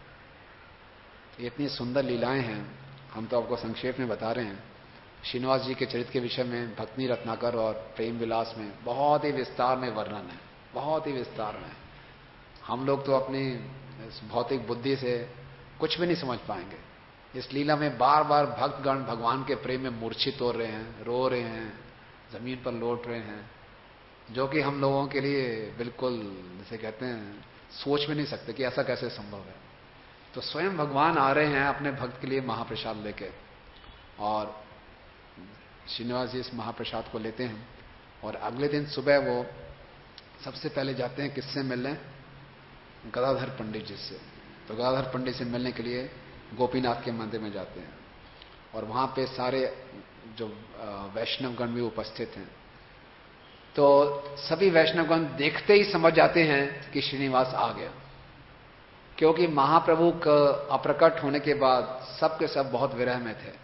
ये इतनी सुंदर लीलाएं हैं, हम तो आपको संक्षेप में बता रहे हैं। श्रीनिवास जी के चरित्र के विषय में भक्ति रत्नाकर और प्रेम विलास में बहुत ही विस्तार में वर्णन है, बहुत ही विस्तार में। हम लोग तो अपनी भौतिक बुद्धि से कुछ भी नहीं समझ पाएंगे। इस लीला में बार बार भक्तगण भगवान के प्रेम में मूर्छित हो रहे हैं, रो रहे हैं, जमीन पर लौट रहे हैं, जो कि हम लोगों के लिए बिल्कुल जैसे कहते हैं सोच भी नहीं सकते कि ऐसा कैसे संभव है। तो स्वयं भगवान आ रहे हैं अपने भक्त के लिए महाप्रसाद लेके, और श्रीनिवास जी इस महाप्रसाद को लेते हैं। और अगले दिन सुबह वो सबसे पहले जाते हैं किससे मिलने? गदाधर पंडित जी से। तो गदाधर पंडित से मिलने के लिए गोपीनाथ के मंदिर में जाते हैं, और वहां पे सारे जो वैष्णवगण भी उपस्थित हैं। तो सभी वैष्णवगण देखते ही समझ जाते हैं कि श्रीनिवास आ गया, क्योंकि महाप्रभु का अप्रकट होने के बाद सबके सब बहुत विरह में थे।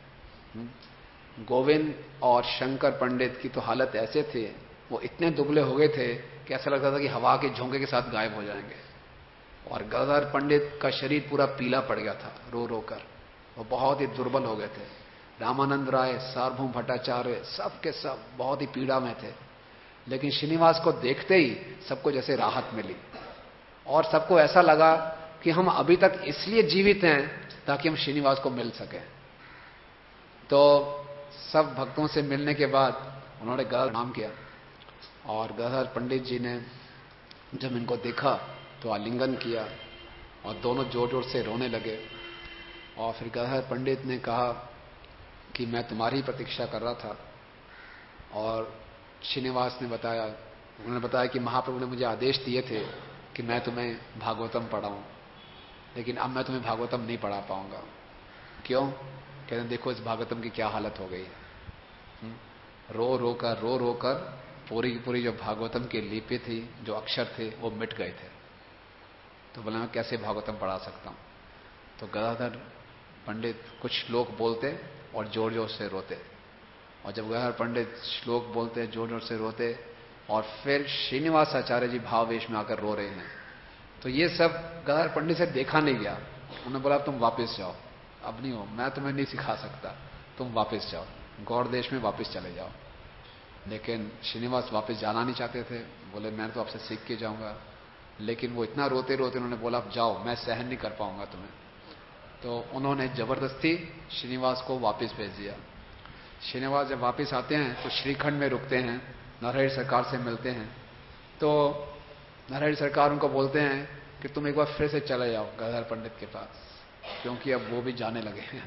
गोविंद और शंकर पंडित की तो हालत ऐसे थे, वो इतने दुबले हो गए थे कि ऐसा लगता था कि हवा के झोंके के साथ गायब हो जाएंगे। और गदाधर पंडित का शरीर पूरा पीला पड़ गया था रो रो कर, वो बहुत ही दुर्बल हो गए थे। रामानंद राय, सार्वभौम भट्टाचार्य, सब के सब बहुत ही पीड़ा में थे। लेकिन श्रीनिवास को देखते ही सबको जैसे राहत मिली, और सबको ऐसा लगा कि हम अभी तक इसलिए जीवित हैं ताकि हम श्रीनिवास को मिल सकें। तो सब भक्तों से मिलने के बाद उन्होंने गदाधर नाम किया, और गदाधर पंडित जी ने जब इनको देखा तो आलिंगन किया, और दोनों जोर जोर से रोने लगे। और फिर गदाधर पंडित ने कहा कि मैं तुम्हारी प्रतीक्षा कर रहा था। और श्रीनिवास ने बताया, उन्होंने बताया कि महाप्रभु ने मुझे आदेश दिए थे कि मैं तुम्हें भागवतम पढ़ाऊं, लेकिन अब मैं तुम्हें भागवतम नहीं पढ़ा पाऊंगा। क्यों? कहते हैं देखो इस भागवतम की क्या हालत हो गई है। रो रो कर रो रो कर पूरी की पूरी जो भागवतम की लिपि थी, जो अक्षर थे, वो मिट गए थे। तो बोला मैं कैसे भागवतम पढ़ा सकता हूं? तो गदाधर पंडित कुछ श्लोक बोलते और जोर जोर से रोते, और जब गदाधर पंडित श्लोक बोलते जोर जोर से रोते, और फिर श्रीनिवास आचार्य जी भाववेश में आकर रो रहे हैं। तो ये सब गदाधर पंडित से देखा नहीं गया। उन्होंने बोला तुम वापस जाओ, अब नहीं हो, मैं तुम्हें नहीं सिखा सकता, तुम वापस जाओ, गौड़ देश में वापस चले जाओ। लेकिन श्रीनिवास वापस जाना नहीं चाहते थे, बोले मैं तो आपसे सीख के जाऊंगा। लेकिन वो इतना रोते रोते उन्होंने बोला अब जाओ, मैं सहन नहीं कर पाऊंगा तुम्हें। तो उन्होंने जबरदस्ती श्रीनिवास को वापस भेज दिया। श्रीनिवास जब वापस आते हैं तो श्रीखंड में रुकते हैं, नारायण सरकार से मिलते हैं। तो नारायण सरकार उनको बोलते हैं कि तुम एक बार फिर से चले जाओ गदाधर पंडित के पास, क्योंकि अब वो भी जाने लगे हैं।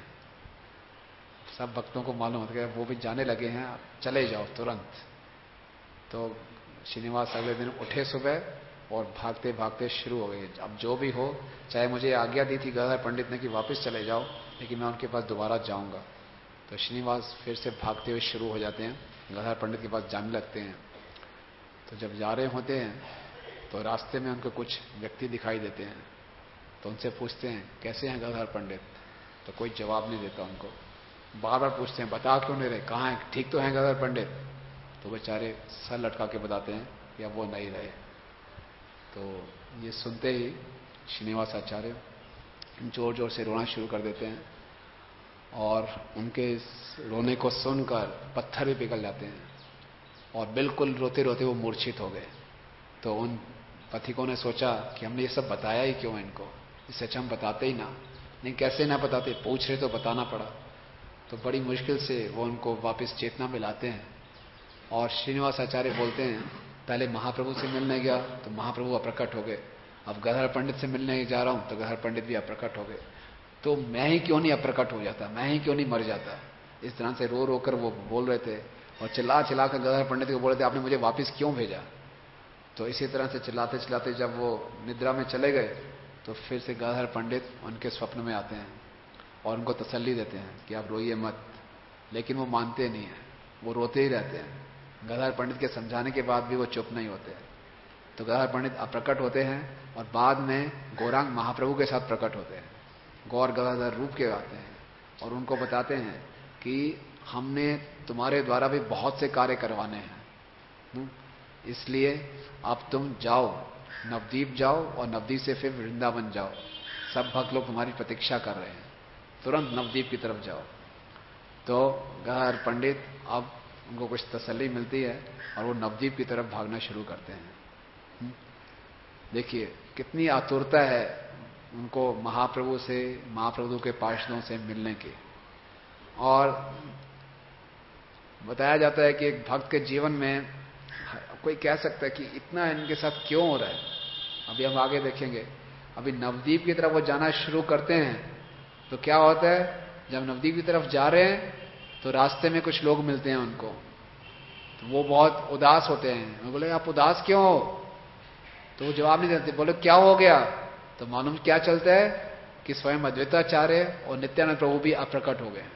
सब भक्तों को मालूम होता है वो भी जाने लगे हैं, आप चले जाओ तुरंत। तो श्रीनिवास अगले दिन उठे सुबह और भागते भागते शुरू हो गए। अब जो भी हो, चाहे मुझे आज्ञा दी थी गदाधर पंडित ने कि वापस चले जाओ, लेकिन मैं उनके पास दोबारा जाऊंगा। तो श्रीनिवास फिर से भागते हुए शुरू हो जाते हैं, गदाधर पंडित के पास जाने लगते हैं। तो जब जा रहे होते हैं तो रास्ते में उनको कुछ व्यक्ति दिखाई देते हैं। तो उनसे पूछते हैं कैसे हैं गदाधर पंडित? तो कोई जवाब नहीं देता उनको। बार बार पूछते हैं बता क्यों नहीं रहे, कहाँ हैं, ठीक तो हैं गदाधर पंडित? तो बेचारे सर लटका के बताते हैं कि अब वो नहीं रहे। तो ये सुनते ही श्रीनिवास आचार्य जोर जोर से रोना शुरू कर देते हैं, और उनके इस रोने को सुनकर पत्थर भी पिघल जाते हैं, और बिल्कुल रोते रोते वो मूर्छित हो गए। तो उन पथिकों ने सोचा कि हमने ये सब बताया ही क्यों इनको, इससे अच्छा हम बताते ही ना। नहीं कैसे ना बताते, पूछ रहे तो बताना पड़ा। तो बड़ी मुश्किल से वो उनको वापस चेतना में लाते हैं, और श्रीनिवास आचार्य बोलते हैं पहले महाप्रभु से मिलने गया तो महाप्रभु अप्रकट हो गए, अब गदाधर पंडित से मिलने जा रहा हूं तो गदाधर पंडित भी अप्रकट हो गए, तो मैं ही क्यों नहीं अप्रकट हो जाता, मैं ही क्यों नहीं मर जाता। इस तरह से रो रो कर वो बोल रहे थे, और चिल्ला चिल्ला कर गदाधर पंडित को बोल रहे थे आपने मुझे वापस क्यों भेजा। तो इसी तरह से चिल्लाते चिल्लाते जब वो निद्रा में चले गए तो फिर से गदाधर पंडित उनके स्वप्न में आते हैं और उनको तसल्ली देते हैं कि आप रोइए मत। लेकिन वो मानते नहीं है, वो रोते ही रहते हैं। गदाधर पंडित के समझाने के बाद भी वो चुप नहीं होते। तो गदाधर पंडित अप्रकट होते हैं और बाद में गौरांग महाप्रभु के साथ प्रकट होते हैं, गौर गदाधर रूप के आते हैं, और उनको बताते हैं कि हमने तुम्हारे द्वारा भी बहुत से कार्य करवाने हैं, इसलिए अब तुम जाओ, नवद्वीप जाओ और नवद्वीप से फिर वृंदावन जाओ। सब भक्त लोग तुम्हारी प्रतीक्षा कर रहे हैं, तुरंत नवद्वीप की तरफ जाओ। तो गहर पंडित अब उनको कुछ तसल्ली मिलती है और वो नवद्वीप की तरफ भागना शुरू करते हैं। देखिए कितनी आतुरता है उनको महाप्रभु से, महाप्रभु के पार्षदों से मिलने की। और बताया जाता है कि एक भक्त के जीवन में कोई कह सकता है कि इतना इनके साथ क्यों हो रहा है। अभी हम आगे देखेंगे। अभी नवद्वीप की तरफ वो जाना शुरू करते हैं तो क्या होता है, जब नवद्वीप की तरफ जा रहे हैं तो रास्ते में कुछ लोग मिलते हैं उनको, तो वो बहुत उदास होते हैं। वो बोले आप उदास क्यों हो? तो वो जवाब नहीं देते। बोले क्या हो गया? तो मालूम क्या चलता है कि स्वयं अद्वैताचार्य और नित्यानंद प्रभु भी अप्रकट हो गए।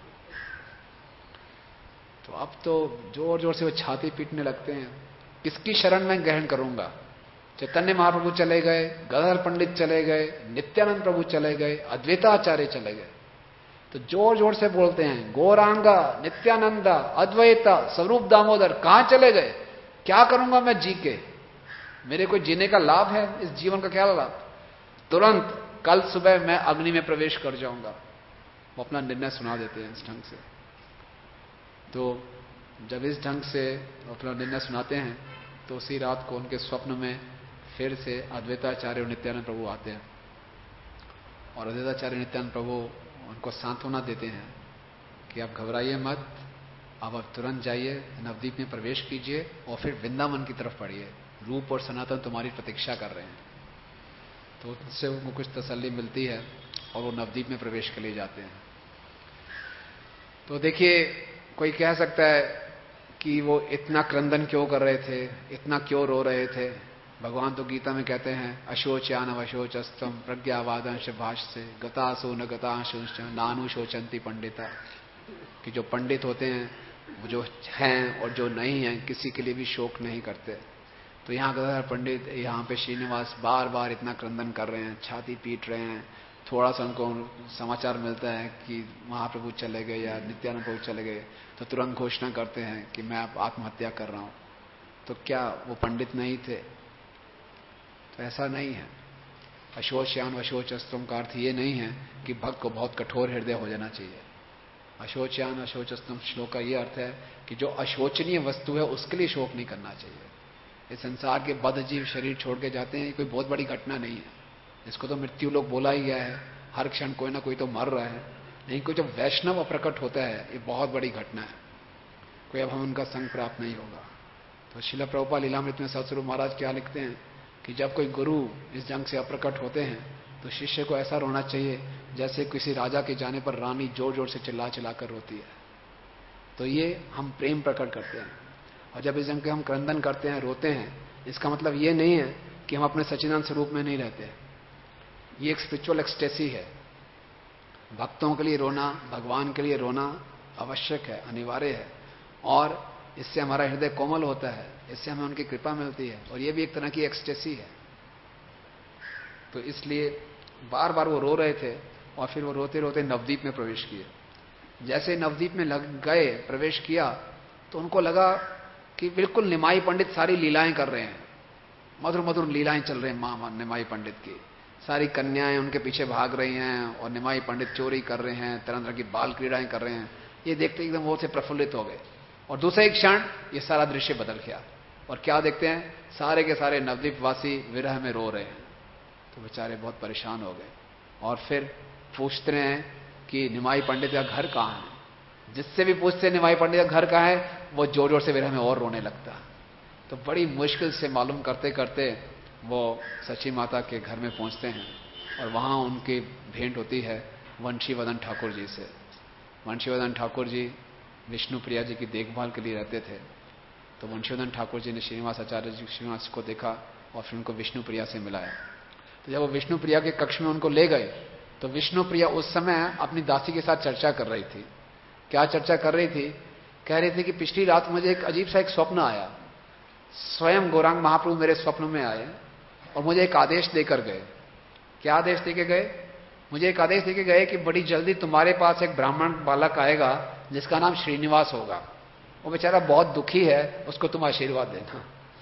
तो अब तो जोर जोर से वो छाती पीटने लगते हैं, किसकी शरण में ग्रहण करूंगा? चैतन्य महाप्रभु चले गए, गदाधर पंडित चले गए, नित्यानंद प्रभु चले गए, अद्वैताचार्य चले गए। तो जोर जोर से बोलते हैं गौरांगा, नित्यानंदा, अद्वैता, स्वरूप दामोदर कहां चले गए? क्या करूंगा मैं जी के? मेरे कोई जीने का लाभ है? इस जीवन का क्या लाभ? तुरंत कल सुबह मैं अग्नि में प्रवेश कर जाऊंगा। वो अपना निर्णय सुना देते हैं इस ढंग से। तो जब इस ढंग से अपना निर्णय सुनाते हैं तो उसी रात को उनके स्वप्न में फिर से अद्वैताचार्य और नित्यानंद प्रभु आते हैं और अद्वैताचार्य नित्यानंद प्रभु उनको सांत्वना देते हैं कि आप घबराइए मत, अब आप तुरंत जाइए, नवद्वीप में प्रवेश कीजिए और फिर वृंदावन की तरफ पढ़िए, रूप और सनातन तुम्हारी प्रतीक्षा कर रहे हैं। तो उनसे उनको कुछ तसल्ली मिलती है और वो नवद्वीप में प्रवेश के लिए जाते हैं। तो देखिए कोई कह सकता है कि वो इतना क्रंदन क्यों कर रहे थे, इतना क्यों रो रहे थे। भगवान तो गीता में कहते हैं अशोच्यान अवशोचस्तम प्रज्ञावादंश भाष्य गतासो न गताशोच नानुशोचंती पंडिता, कि जो पंडित होते हैं वो जो हैं और जो नहीं हैं किसी के लिए भी शोक नहीं करते। तो यहाँ गदाधर पंडित, यहाँ पे श्रीनिवास बार बार इतना क्रंदन कर रहे हैं, छाती पीट रहे हैं। थोड़ा सा उनको समाचार मिलता है कि महाप्रभु चले गए या नित्यानंद प्रभु चले गए तो तुरंत घोषणा करते हैं कि मैं अब आत्महत्या कर रहा हूं। तो क्या वो पंडित नहीं थे? तो ऐसा नहीं है। अशोच्यान अशोचस्तम का अर्थ ये नहीं है कि भक्त को बहुत कठोर हृदय हो जाना चाहिए। अशोच्यान अशोचस्तम श्लोक का ये अर्थ है कि जो अशोचनीय वस्तु है उसके लिए शोक नहीं करना चाहिए। इस संसार के बद्ध जीव शरीर छोड़ के जाते हैं, ये कोई बहुत बड़ी घटना नहीं है। इसको तो मृत्यु लोग बोला ही गया है, हर क्षण कोई ना कोई तो मर रहा है। नहीं, कोई जब वैष्णव अप्रकट होता है ये बहुत बड़ी घटना है, कोई अब हम उनका संग प्राप्त नहीं होगा। तो श्रील प्रभुपाद लीलामृत में सतस्वरूप महाराज क्या लिखते हैं कि जब कोई गुरु इस ढंग से अप्रकट होते हैं तो शिष्य को ऐसा रोना चाहिए जैसे किसी राजा के जाने पर रानी जोर जोर से चिल्ला चिल्ला कर रोती है। तो ये हम प्रेम प्रकट करते हैं। और जब इस ढंग के हम क्रंदन करते हैं, रोते हैं, इसका मतलब ये नहीं है कि हम अपने सच्चिदानंद स्वरूप में नहीं रहते। ये एक स्पिरिचुअल एक्सटेसी है। भक्तों के लिए रोना, भगवान के लिए रोना आवश्यक है, अनिवार्य है, और इससे हमारा हृदय कोमल होता है, इससे हमें उनकी कृपा मिलती है, और ये भी एक तरह की एक्सटेसी है। तो इसलिए बार बार वो रो रहे थे और फिर वो रोते रोते नवद्वीप में प्रवेश किए। जैसे नवद्वीप में लग गए, प्रवेश किया, तो उनको लगा कि बिल्कुल निमाई पंडित सारी लीलाएं कर रहे हैं, मधुर मधुर लीलाएं चल रही हैं मां निमाई पंडित की। सारी कन्याएं उनके पीछे भाग रही हैं और निमाई पंडित चोरी कर रहे हैं, तरह तरह की बाल क्रीड़ाएं कर रहे हैं। ये देखते एकदम वो से प्रफुल्लित हो गए और दूसरे क्षण ये सारा दृश्य बदल गया और क्या देखते हैं, सारे के सारे नवद्वीप वासी विरह में रो रहे हैं। तो बेचारे बहुत परेशान हो गए और फिर पूछते हैं कि निमाई पंडित का घर कहाँ है। जिससे भी पूछते निमाई पंडित का घर कहाँ है, वो जोर जोर से विरह में और रोने लगता। तो बड़ी मुश्किल से मालूम करते करते वो सची माता के घर में पहुंचते हैं और वहां उनकी भेंट होती है वंशीवदन ठाकुर जी से। वंशीवदन ठाकुर जी विष्णु प्रिया जी की देखभाल के लिए रहते थे। तो वंशीवदन ठाकुर जी ने श्रीनिवास आचार्य जी श्रीनिवास को देखा और फिर उनको विष्णु प्रिया से मिलाया। तो जब वो विष्णु प्रिया के कक्ष में उनको ले गए तो विष्णु प्रिया उस समय अपनी दासी के साथ चर्चा कर रही थी। क्या चर्चा कर रही थी? कह रही थी कि पिछली रात मुझे एक अजीब सा एक स्वप्न आया। स्वयं गौरांग महाप्रभु मेरे स्वप्न में आए और मुझे एक आदेश देकर गए। क्या आदेश देके गए? मुझे एक आदेश देके गए कि बड़ी जल्दी तुम्हारे पास एक ब्राह्मण बालक आएगा जिसका नाम श्रीनिवास होगा, वो बेचारा बहुत दुखी है, उसको तुम आशीर्वाद देना।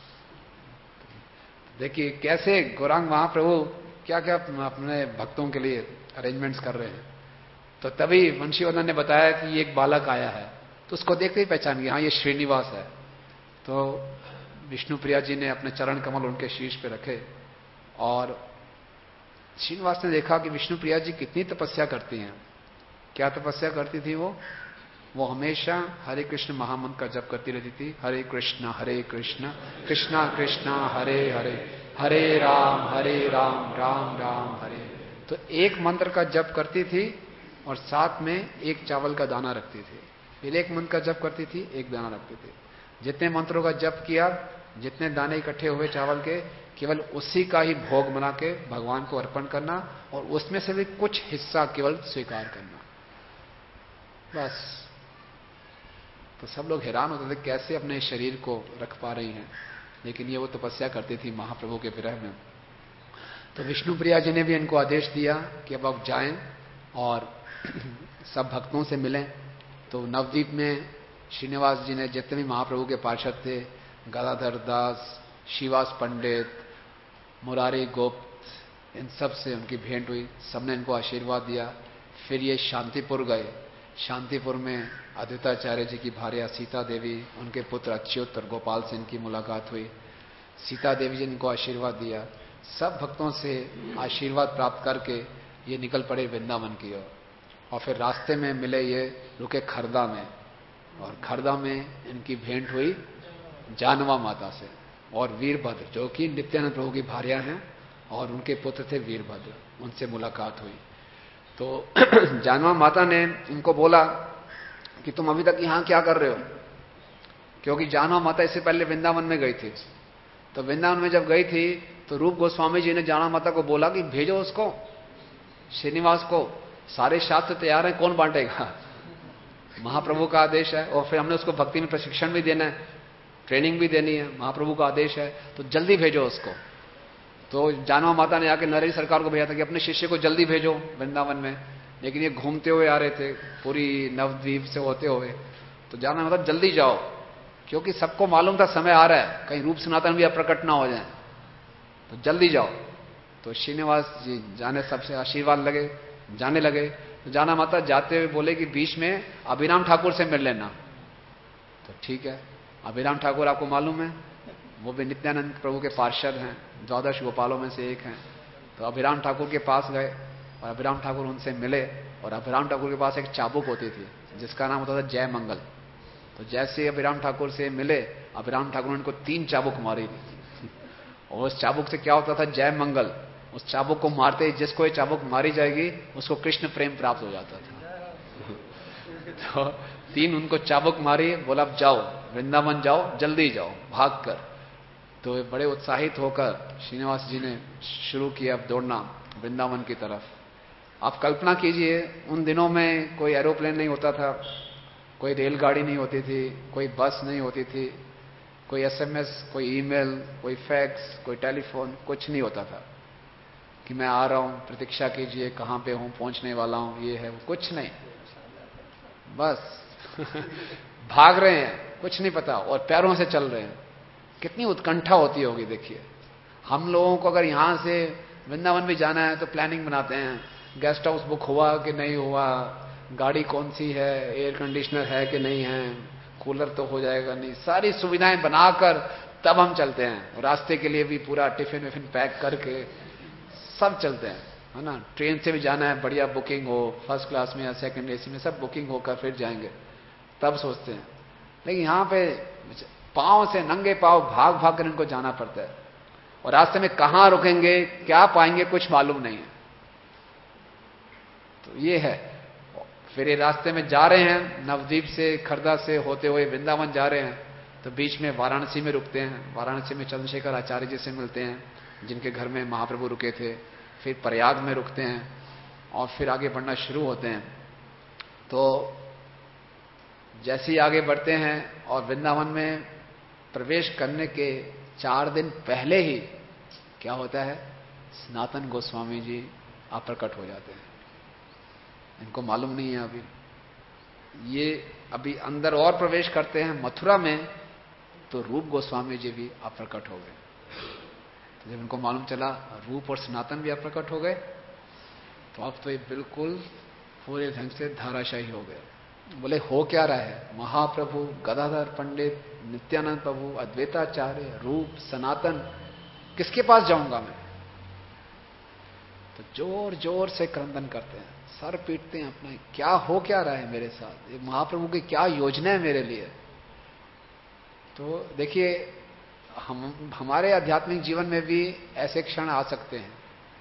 देखिए कैसे गौरांग महाप्रभु क्या क्या अपने भक्तों के लिए अरेंजमेंट्स कर रहे हैं। तो तभी वंशीवर्धन ने बताया कि ये एक बालक आया है, तो उसको देखते ही पहचान गया, हाँ ये श्रीनिवास है। तो विष्णुप्रिया जी ने अपने चरण कमल उनके शीर्ष पे रखे और श्रीनिवास ने देखा कि विष्णुप्रिया जी कितनी तपस्या करती हैं। क्या तपस्या करती थी वो वो हमेशा हरे कृष्ण महामंत्र का जप करती रहती थी। हरे कृष्ण हरे कृष्ण कृष्णा कृष्णा हरे हरे, हरे राम हरे राम राम राम हरे। तो एक मंत्र का जप करती थी और साथ में एक चावल का दाना रखती थी। फिर एक मंत्र का जप करती थी, एक दाना रखती थी। जितने मंत्रों का जप किया, जितने दाने इकट्ठे हुए चावल के, केवल उसी का ही भोग बना के भगवान को अर्पण करना और उसमें से भी कुछ हिस्सा केवल स्वीकार करना, बस। तो सब लोग हैरान होते थे कैसे अपने शरीर को रख पा रही हैं, लेकिन ये वो तपस्या करती थी महाप्रभु के विरह में। तो विष्णुप्रिया जी ने भी इनको आदेश दिया कि अब आप जाएं और सब भक्तों से मिलें। तो नवद्वीप में श्रीनिवास जी ने जितने भी महाप्रभु के पार्षद थे, गदाधर दास, शिवास पंडित, मुरारी गुप्त, इन सब से उनकी भेंट हुई। सबने इनको आशीर्वाद दिया। फिर ये शांतिपुर गए। शांतिपुर में अद्वैताचार्य जी की भार्या सीता देवी, उनके पुत्र अच्युत और गोपाल से इनकी मुलाकात हुई। सीता देवी जी ने इनको आशीर्वाद दिया। सब भक्तों से आशीर्वाद प्राप्त करके ये निकल पड़े वृंदावन की ओर। और फिर रास्ते में मिले, ये रुके खरदा में, और खरदा में इनकी भेंट हुई जानवा माता से और वीरभद्र, जो कि नित्यानंद प्रभु की भार्या हैं और उनके पुत्र थे वीरभद्र, उनसे मुलाकात हुई। तो जानवा माता ने इनको बोला कि तुम अभी तक यहां क्या कर रहे हो, क्योंकि जानवा माता इससे पहले वृंदावन में गई थी। तो वृंदावन में जब गई थी तो रूप गोस्वामी जी ने जानवा माता को बोला कि भेजो उसको, श्रीनिवास को, सारे शास्त्र तैयार हैं, कौन बांटेगा, महाप्रभु का आदेश है। और फिर हमने उसको भक्ति में प्रशिक्षण भी देना है, ट्रेनिंग भी देनी है, महाप्रभु का आदेश है, तो जल्दी भेजो उसको। तो जानवा माता ने आके नरेश सरकार को भेजा था कि अपने शिष्य को जल्दी भेजो वृंदावन में, लेकिन ये घूमते हुए आ रहे थे पूरी नवद्वीप से होते हुए। तो जानवा माता जल्दी जाओ, क्योंकि सबको मालूम था समय आ रहा है, कहीं रूप सनातन भी अप्रकट ना हो जाए, तो जल्दी जाओ। तो श्रीनिवास जी जाने, सबसे आशीर्वाद लगे, जाने लगे। तो जाना माता जाते हुए बोले कि बीच में अभिराम ठाकुर से मिल लेना। तो ठीक है, अभिराम ठाकुर आपको मालूम है, वो भी नित्यानंद प्रभु के पार्षद हैं, द्वादश गोपालों में से एक हैं। तो अभिराम ठाकुर के पास गए और अभिराम ठाकुर उनसे मिले। और अभिराम ठाकुर के पास एक चाबुक होती थी जिसका नाम होता था जय मंगल। तो जैसे अभिराम ठाकुर से मिले, अभिराम ठाकुर ने उनको तीन चाबुक मारी और उस चाबुक से क्या होता था, जय मंगल। उस चाबुक को मारते ही जिसको ये चाबुक मारी जाएगी उसको कृष्ण प्रेम प्राप्त हो जाता था। तो तीन उनको चाबुक मारी, बोला अब जाओ वृंदावन जाओ, जल्दी जाओ भाग कर। तो बड़े उत्साहित होकर श्रीनिवास जी ने शुरू किया अब दौड़ना वृंदावन की तरफ। आप कल्पना कीजिए, उन दिनों में कोई एरोप्लेन नहीं होता था, कोई रेलगाड़ी नहीं होती थी, कोई बस नहीं होती थी, कोई एसएमएस, कोई ईमेल, कोई फैक्स, कोई टेलीफोन, कुछ नहीं होता था कि मैं आ रहा हूं, प्रतीक्षा कीजिए, कहां पे हूं, पहुंचने वाला हूं, ये है वो, कुछ नहीं, बस भाग रहे हैं, कुछ नहीं पता, और पैरों से चल रहे हैं। कितनी उत्कंठा होती होगी देखिए। हम लोगों को अगर यहां से वृंदावन भी जाना है तो प्लानिंग बनाते हैं, गेस्ट हाउस बुक हुआ कि नहीं हुआ, गाड़ी कौन सी है, एयर कंडीशनर है कि नहीं है, कूलर तो हो जाएगा नहीं, सारी सुविधाएं बनाकर तब हम चलते हैं। रास्ते के लिए भी पूरा टिफिन विफिन पैक करके सब चलते हैं, है ना। ट्रेन से भी जाना है, बढ़िया बुकिंग हो, फर्स्ट क्लास में या सेकंड एसी में, सब बुकिंग होकर फिर जाएंगे, तब सोचते हैं। लेकिन यहां पे पांव से, नंगे पांव भाग भाग कर इनको जाना पड़ता है, और रास्ते में कहां रुकेंगे, क्या पाएंगे, कुछ मालूम नहीं है। तो ये है। फिर ये रास्ते में जा रहे हैं, नवद्वीप से, खरदा से होते हुए वृंदावन जा रहे हैं, तो बीच में वाराणसी में रुकते हैं। वाराणसी में चंद्रशेखर आचार्य जी से मिलते हैं, जिनके घर में महाप्रभु रुके थे। फिर प्रयाग में रुकते हैं और फिर आगे बढ़ना शुरू होते हैं। तो जैसे ही आगे बढ़ते हैं और वृंदावन में प्रवेश करने के चार दिन पहले ही क्या होता है, सनातन गोस्वामी जी अप्रकट हो जाते हैं। इनको मालूम नहीं है अभी। ये अभी अंदर और प्रवेश करते हैं मथुरा में, तो रूप गोस्वामी जी भी अप्रकट हो गए। तो जब इनको मालूम चला रूप और सनातन भी अप्रकट हो गए, तो अब तो ये बिल्कुल पूरे ढंग से धाराशाही हो गए। बोले हो क्या रहा है? महाप्रभु, गदाधर पंडित, नित्यानंद प्रभु, अद्वैताचार्य, रूप, सनातन, किसके पास जाऊंगा मैं? तो जोर जोर से क्रंदन करते हैं, सर पीटते हैं अपना, क्या हो क्या रहा है मेरे साथ? ये महाप्रभु की क्या योजना है मेरे लिए? तो देखिए, हम हमारे आध्यात्मिक जीवन में भी ऐसे क्षण आ सकते हैं।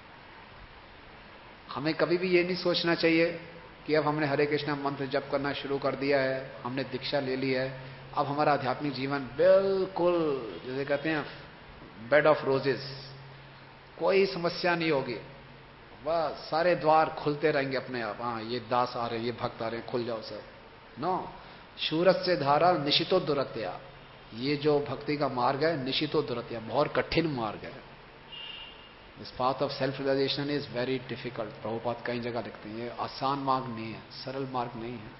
हमें कभी भी ये नहीं सोचना चाहिए कि अब हमने हरे कृष्णा मंत्र जप करना शुरू कर दिया है, हमने दीक्षा ले ली है, अब हमारा आध्यात्मिक जीवन बिल्कुल जैसे कहते हैं बेड ऑफ रोजेस, कोई समस्या नहीं होगी, बस सारे द्वार खुलते रहेंगे अपने आप। हाँ, ये दास आ रहे हैं, ये भक्त आ रहे हैं, खुल जाओ सब। नो, शूरत से धारा निशितो दुरत्या। ये जो भक्ति का मार्ग है निशितो दुरत्या, बहुत कठिन मार्ग है। This path of self realisation is very difficult. Prabhupada कई जगह लिखते हैं, ये आसान मार्ग नहीं है, सरल मार्ग नहीं है।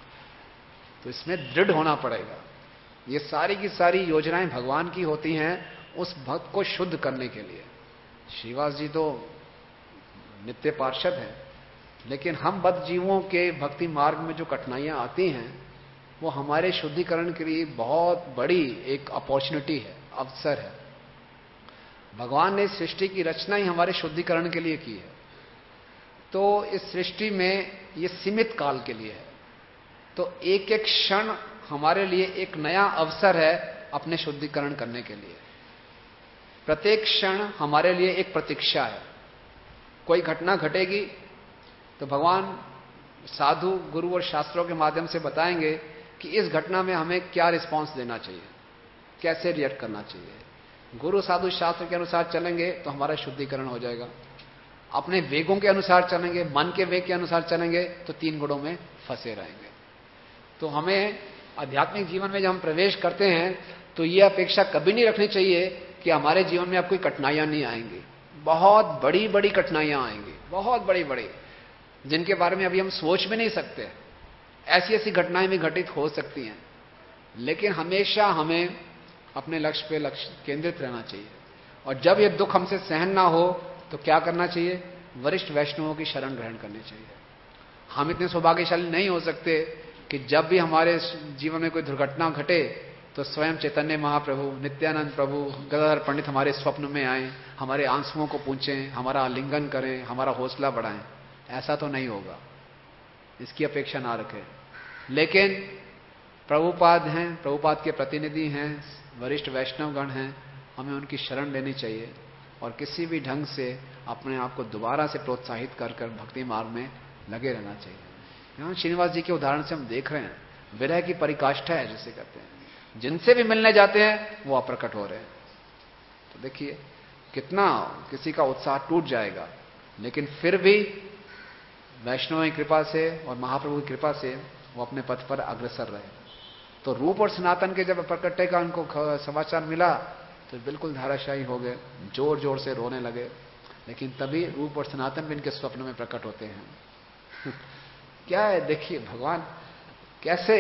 तो इसमें दृढ़ होना पड़ेगा। ये सारी की सारी योजनाएं भगवान की होती हैं उस भक्त को शुद्ध करने के लिए। श्रीवास जी तो नित्य पार्षद है, लेकिन हम बद्ध जीवों के भक्ति मार्ग में जो कठिनाइयां आती हैं वो हमारे शुद्धिकरण के लिए बहुत बड़ी एक अपॉर्चुनिटी है, अवसर है। भगवान ने सृष्टि की रचना ही हमारे शुद्धिकरण के लिए की है। तो इस सृष्टि में ये सीमित काल के लिए है, तो एक एक क्षण हमारे लिए एक नया अवसर है अपने शुद्धिकरण करने के लिए। प्रत्येक क्षण हमारे लिए एक प्रतीक्षा है। कोई घटना घटेगी तो भगवान साधु, गुरु और शास्त्रों के माध्यम से बताएंगे कि इस घटना में हमें क्या रिस्पांस देना चाहिए, कैसे रिएक्ट करना चाहिए। गुरु साधु शास्त्र के अनुसार चलेंगे तो हमारा शुद्धिकरण हो जाएगा। अपने वेगों के अनुसार चलेंगे, मन के वेग के अनुसार चलेंगे तो तीन गुणों में फंसे रहेंगे। तो हमें आध्यात्मिक जीवन में जब हम प्रवेश करते हैं तो ये अपेक्षा कभी नहीं रखनी चाहिए कि हमारे जीवन में अब कोई कठिनाइयां नहीं आएंगी। बहुत बड़ी बड़ी कठिनाइयां आएंगी, बहुत बड़ी बड़ी, जिनके बारे में अभी हम सोच भी नहीं सकते। ऐसी ऐसी घटनाएं भी घटित हो सकती हैं, लेकिन हमेशा हमें अपने लक्ष्य पे लक्ष्य केंद्रित रहना चाहिए। और जब ये दुख हमसे सहन ना हो तो क्या करना चाहिए? वरिष्ठ वैष्णवों की शरण ग्रहण करनी चाहिए। हम इतने सौभाग्यशाली नहीं हो सकते कि जब भी हमारे जीवन में कोई दुर्घटना घटे तो स्वयं चैतन्य महाप्रभु, नित्यानंद प्रभु, गदाधर पंडित हमारे स्वप्न में आए, हमारे आंसुओं को पूछें, हमारा आलिंगन करें, हमारा हौसला बढ़ाएं। ऐसा तो नहीं होगा, इसकी अपेक्षा ना रखें। लेकिन प्रभुपाद हैं, प्रभुपाद के प्रतिनिधि हैं, वरिष्ठ वैष्णवगण हैं, हमें उनकी शरण लेनी चाहिए और किसी भी ढंग से अपने आप को दोबारा से प्रोत्साहित कर कर भक्ति मार्ग में लगे रहना चाहिए। यहाँ श्रीनिवास जी के उदाहरण से हम देख रहे हैं विरह की परिकाष्ठा है जिसे कहते हैं। जिनसे भी मिलने जाते हैं वो अप्रकट हो रहे हैं। तो देखिए कितना किसी का उत्साह टूट जाएगा, लेकिन फिर भी वैष्णव की कृपा से और महाप्रभु की कृपा से वो अपने पथ पर अग्रसर रहे। तो रूप और सनातन के जब प्रकटे का उनको समाचार मिला तो बिल्कुल धाराशाही हो गए, जोर जोर से रोने लगे। लेकिन तभी रूप और सनातन भी इनके स्वप्न में प्रकट होते हैं। क्या है, देखिए भगवान कैसे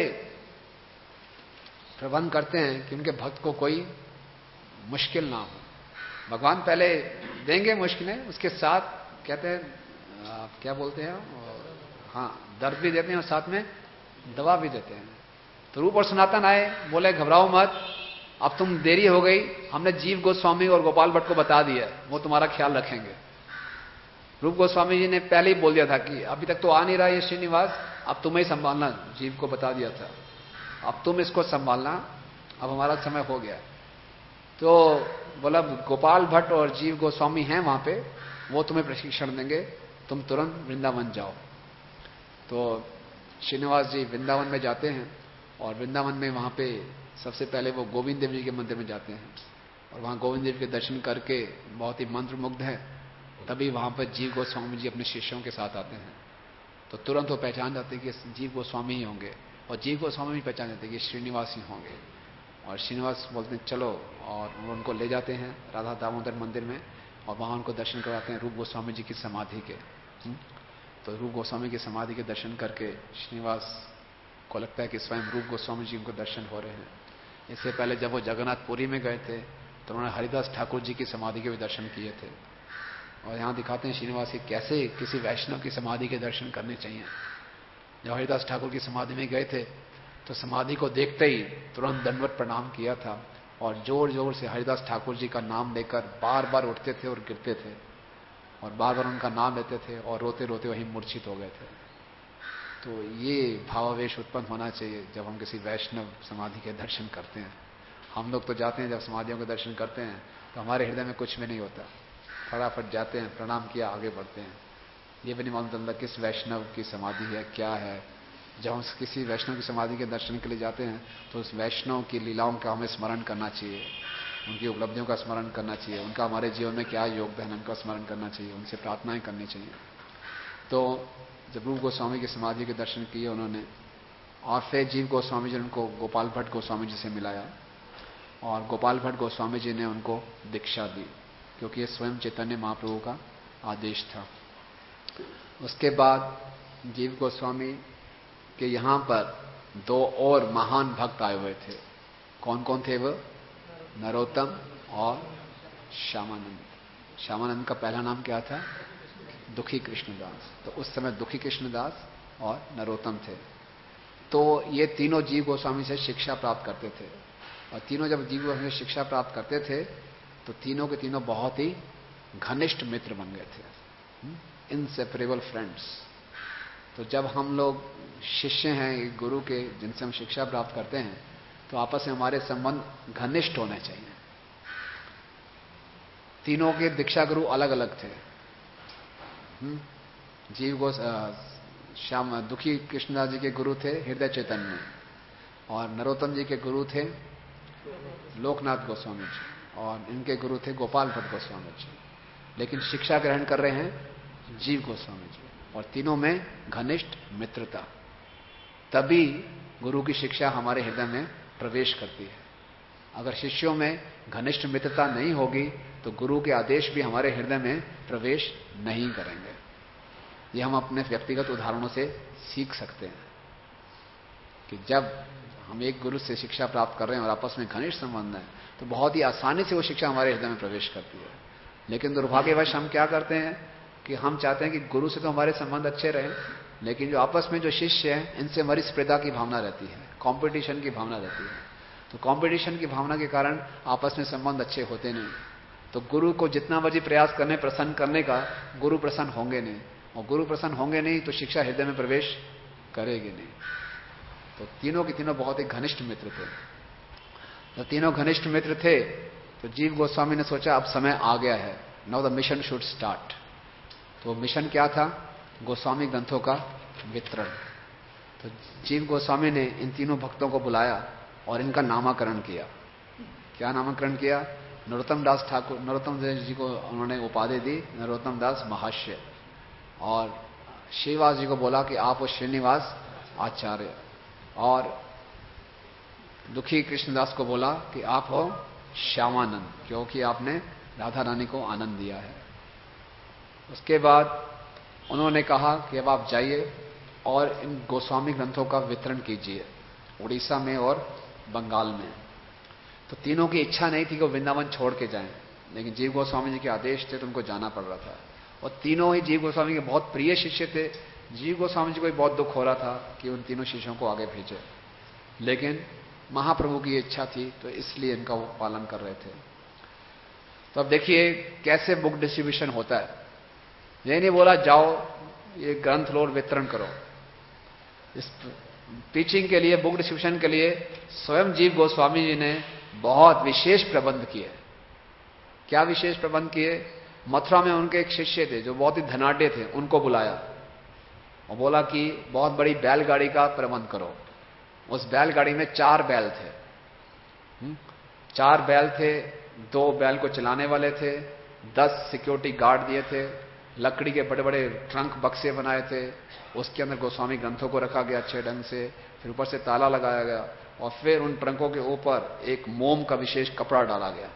प्रबंध करते हैं कि उनके भक्त को कोई मुश्किल ना हो। भगवान पहले देंगे मुश्किलें, उसके साथ कहते हैं आप क्या बोलते हैं, हाँ, दर्द भी देते हैं और साथ में दवा भी देते हैं। तो रूप और सनातन आए, बोले घबराओ मत, अब तुम देरी हो गई, हमने जीव गोस्वामी और गोपाल भट्ट को बता दिया, वो तुम्हारा ख्याल रखेंगे। रूप गोस्वामी जी ने पहले ही बोल दिया था कि अभी तक तो आ नहीं रहा ये श्रीनिवास, अब तुम्हें ही संभालना, जीव को बता दिया था, अब तुम इसको संभालना, अब हमारा समय हो गया। तो बोला गोपाल भट्ट और जीव गोस्वामी हैं वहां पे, वो तुम्हें प्रशिक्षण देंगे, तुम तुरंत वृंदावन जाओ। तो श्रीनिवास जी वृंदावन में जाते हैं और वृंदावन में वहां पे सबसे पहले वो गोविंद देव जी के मंदिर में जाते हैं और वहां गोविंद देव के दर्शन करके बहुत ही मंत्रमुग्ध है। तभी वहां पर जीव गोस्वामी जी अपने शिष्यों के साथ आते हैं। तो तुरंत वो पहचान जाते हैं कि जीव गोस्वामी ही होंगे, और जीव गोस्वामी भी पहचान जाते हैं कि श्रीनिवास ही होंगे। और श्रीनिवास बोलते हैं चलो, और वो उनको ले जाते हैं राधा दामोदर मंदिर में और वहां उनको दर्शन करवाते हैं रूप गोस्वामी जी की समाधि के। तो रूप गोस्वामी की समाधि के दर्शन करके श्रीनिवास को लगता है कि स्वयं रूप गोस्वामी जी उनको दर्शन हो रहे हैं। इससे पहले जब वो जगन्नाथपुरी में गए थे तो उन्होंने हरिदास ठाकुर जी की समाधि के भी दर्शन किए थे। और यहाँ दिखाते हैं श्रीनिवास की कैसे किसी वैष्णव की समाधि के दर्शन करने चाहिए। जब हरिदास ठाकुर की समाधि में गए थे तो समाधि को देखते ही तुरंत दंडवत प्रणाम किया था और जोर जोर से हरिदास ठाकुर जी का नाम लेकर बार बार उठते थे और गिरते थे और बार बार उनका नाम लेते थे और रोते रोते वहीं मूर्छित हो गए थे। तो ये भावावेश उत्पन्न होना चाहिए जब हम किसी वैष्णव समाधि के दर्शन करते हैं। हम लोग तो जाते हैं जब समाधियों के दर्शन करते हैं तो हमारे हृदय में कुछ भी नहीं होता, फटाफट जाते हैं, प्रणाम किया, आगे बढ़ते हैं। ये भी नहीं मालूम चलता किस वैष्णव की समाधि है, क्या है। जब हम किसी वैष्णव की समाधि के दर्शन के लिए जाते हैं तो उस वैष्णव की लीलाओं का हमें स्मरण करना चाहिए, उनकी उपलब्धियों का स्मरण करना चाहिए, उनका हमारे जीवन में क्या योगदान है उनका स्मरण करना चाहिए, उनसे प्रार्थनाएं करनी चाहिए। तो जब रूप गोस्वामी की समाधि के दर्शन किए उन्होंने, और फिर जीव गोस्वामी जी ने उनको गोपाल भट्ट गोस्वामी जी से मिलाया और गोपाल भट्ट गोस्वामी जी ने उनको दीक्षा दी, क्योंकि ये स्वयं चैतन्य महाप्रभु का आदेश था। उसके बाद जीव गोस्वामी के यहाँ पर दो और महान भक्त आए हुए थे। कौन कौन थे वो? नरोत्तम और श्यामानंद। श्यामानंद का पहला नाम क्या था? दुखी कृष्णदास। तो उस समय दुखी कृष्णदास और नरोत्तम थे। तो ये तीनों जीव गोस्वामी से शिक्षा प्राप्त करते थे और तीनों जब जीव गोस्वामी से शिक्षा प्राप्त करते थे तो तीनों के तीनों बहुत ही घनिष्ठ मित्र बन गए थे, इनसेपरेबल फ्रेंड्स। तो जब हम लोग शिष्य हैं एक गुरु के जिनसे हम शिक्षा प्राप्त करते हैं तो आपस में हमारे संबंध घनिष्ठ होने चाहिए। तीनों के दीक्षा गुरु अलग अलग थे। जीव गोस श्याम दुखी कृष्णदास जी के गुरु थे हृदय चैतन्य और नरोत्तम जी के गुरु थे लोकनाथ गोस्वामी जी और इनके गुरु थे गोपाल भट्ट गोस्वामी जी। लेकिन शिक्षा ग्रहण कर रहे हैं जीव गोस्वामी जी और तीनों में घनिष्ठ मित्रता, तभी गुरु की शिक्षा हमारे हृदय में प्रवेश करती है। अगर शिष्यों में घनिष्ठ मित्रता नहीं होगी तो गुरु के आदेश भी हमारे हृदय में प्रवेश नहीं करेंगे। ये हम अपने व्यक्तिगत उदाहरणों से सीख सकते हैं कि जब हम एक गुरु से शिक्षा प्राप्त कर रहे हैं और आपस में घनिष्ठ संबंध है तो बहुत ही आसानी से वो शिक्षा हमारे हृदय में प्रवेश करती है। लेकिन दुर्भाग्यवश हम क्या करते हैं कि हम चाहते हैं कि गुरु से तो हमारे संबंध अच्छे रहें, लेकिन जो आपस में जो शिष्य हैं इनसे हमारी स्पर्धा की भावना रहती है, कंपटीशन की भावना रहती है। तो कंपटीशन की भावना के कारण आपस में संबंध अच्छे होते नहीं। तो गुरु को जितना मर्जी प्रयास करने प्रसन्न करने का, गुरु प्रसन्न होंगे नहीं, और गुरु प्रसन्न होंगे नहीं तो शिक्षा हृदय में प्रवेश करेगी नहीं। तो तीनों के तीनों बहुत ही घनिष्ठ मित्र थे। तो तीनों घनिष्ठ मित्र थे तो जीव गोस्वामी ने सोचा अब समय आ गया है, now the mission should start. तो मिशन क्या था? गोस्वामी ग्रंथों का वितरण। तो जीव गोस्वामी ने इन तीनों भक्तों को बुलाया और इनका नामकरण किया। क्या नामकरण किया? नरोत्तम दास ठाकुर, नरोत्तम दास जी को उन्होंने उपाधि दी नरोत्तम दास महाशय, और श्रीनिवास जी को बोला कि आप वो श्रीनिवास आचार्य, और दुखी कृष्णदास को बोला कि आप हो श्यामानंद, क्योंकि आपने राधा रानी को आनंद दिया है। उसके बाद उन्होंने कहा कि अब आप जाइए और इन गोस्वामी ग्रंथों का वितरण कीजिए उड़ीसा में और बंगाल में। तो तीनों की इच्छा नहीं थी कि वो वृंदावन छोड़ के जाएं, लेकिन जीव गोस्वामी जी के आदेश थे तो उनको जाना पड़ रहा था। और तीनों ही जीव गोस्वामी के बहुत प्रिय शिष्य थे। जीव गोस्वामी जी को भी बहुत दुख हो रहा था कि उन तीनों शिष्यों को आगे भेजे, लेकिन महाप्रभु की इच्छा थी तो इसलिए इनका वो पालन कर रहे थे। तो अब देखिए कैसे बुक डिस्ट्रीब्यूशन होता है। ये नहीं बोला जाओ ये ग्रंथ लो और वितरण करो। इस टीचिंग के लिए, बुक डिस्ट्रीब्यूशन के लिए स्वयं जीव गोस्वामी जी ने बहुत विशेष प्रबंध किए। क्या विशेष प्रबंध किए? मथुरा में उनके एक शिष्य थे जो बहुत ही धनाढ्य थे, उनको बुलाया और बोला कि बहुत बड़ी बैलगाड़ी का प्रबंध करो। उस बैलगाड़ी में चार बैल थे, चार बैल थे, दो बैल को चलाने वाले थे, दस सिक्योरिटी गार्ड दिए थे, लकड़ी के बड़े बड़े ट्रंक बक्से बनाए थे, उसके अंदर गोस्वामी ग्रंथों को रखा गया अच्छे ढंग से, फिर ऊपर से ताला लगाया गया और फिर उन ट्रंकों के ऊपर एक मोम का विशेष कपड़ा डाला गया।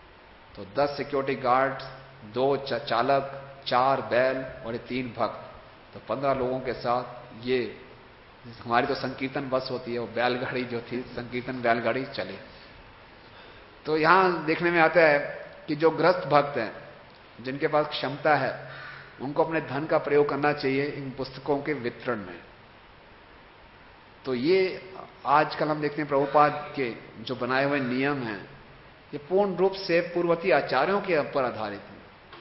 तो दस सिक्योरिटी गार्ड, दो चालक, चार बैल और तीन भक्त, तो पंद्रह लोगों के साथ ये हमारी तो संकीर्तन बस होती है, वो बैलगाड़ी जो थी संकीर्तन बैलगाड़ी चली। तो यहां देखने में आता है कि जो गृहस्थ भक्त हैं, जिनके पास क्षमता है, उनको अपने धन का प्रयोग करना चाहिए इन पुस्तकों के वितरण में। तो ये आजकल हम देखते हैं प्रभुपाद के जो बनाए हुए नियम हैं, ये पूर्ण रूप से पूर्ववर्ती आचार्यों के ऊपर आधारित हैं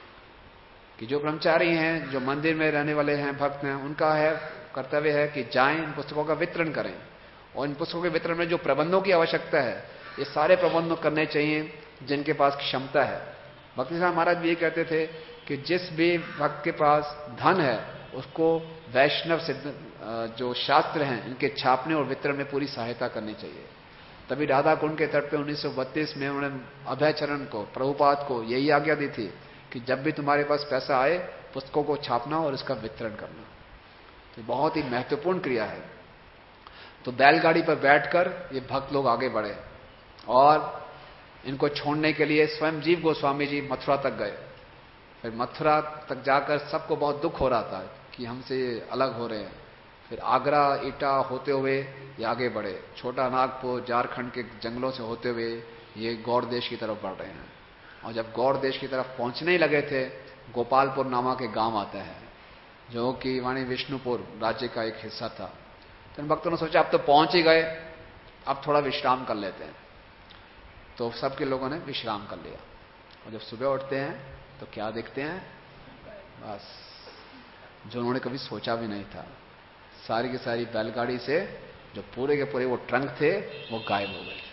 कि जो ब्रह्मचारी हैं, जो मंदिर में रहने वाले हैं, भक्त हैं, उनका है कर्तव्य है कि जाएं इन पुस्तकों का वितरण करें। और इन पुस्तकों के वितरण में जो प्रबंधों की आवश्यकता है, ये सारे प्रबंध करने चाहिए जिनके पास क्षमता है। भक्ति साहब महाराज भी ये कहते थे कि जिस भी भक्त के पास धन है, उसको वैष्णव सिद्ध जो शास्त्र हैं इनके छापने और वितरण में पूरी सहायता करनी चाहिए। तभी राधा कुंड के तट पे उन्नीस सौ बत्तीस में उन्होंने अभयचरण को, प्रभुपाद को यही आज्ञा दी थी कि जब भी तुम्हारे पास पैसा आए, पुस्तकों को छापना और इसका वितरण करना। तो बहुत ही महत्वपूर्ण क्रिया है। तो बैलगाड़ी पर बैठकर ये भक्त लोग आगे बढ़े और इनको छोड़ने के लिए स्वयं जीव गोस्वामी जी मथुरा तक गए। फिर मथुरा तक जाकर सबको बहुत दुख हो रहा था कि हमसे अलग हो रहे हैं। फिर आगरा, ईटा होते हुए ये आगे बढ़े, छोटा नागपुर, झारखंड के जंगलों से होते हुए ये गौड़ देश की तरफ बढ़ रहे हैं। और जब गौड़ देश की तरफ पहुंचने ही लगे थे, गोपालपुर नामक एक गांव आता है जो कि वाणी विष्णुपुर राज्य का एक हिस्सा था। तो इन भक्तों ने सोचा अब तो पहुंच ही गए, अब थोड़ा विश्राम कर लेते हैं। तो सबके लोगों ने विश्राम कर लिया। और जब सुबह उठते हैं तो क्या देखते हैं, बस जो उन्होंने कभी सोचा भी नहीं था, सारी की सारी बैलगाड़ी से जो पूरे के पूरे वो ट्रंक थे वो गायब हो गए।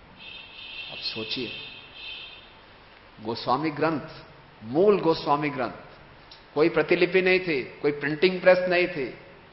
अब सोचिए, गोस्वामी ग्रंथ, मूल गोस्वामी ग्रंथ, कोई प्रतिलिपि नहीं थी, कोई प्रिंटिंग प्रेस नहीं थी,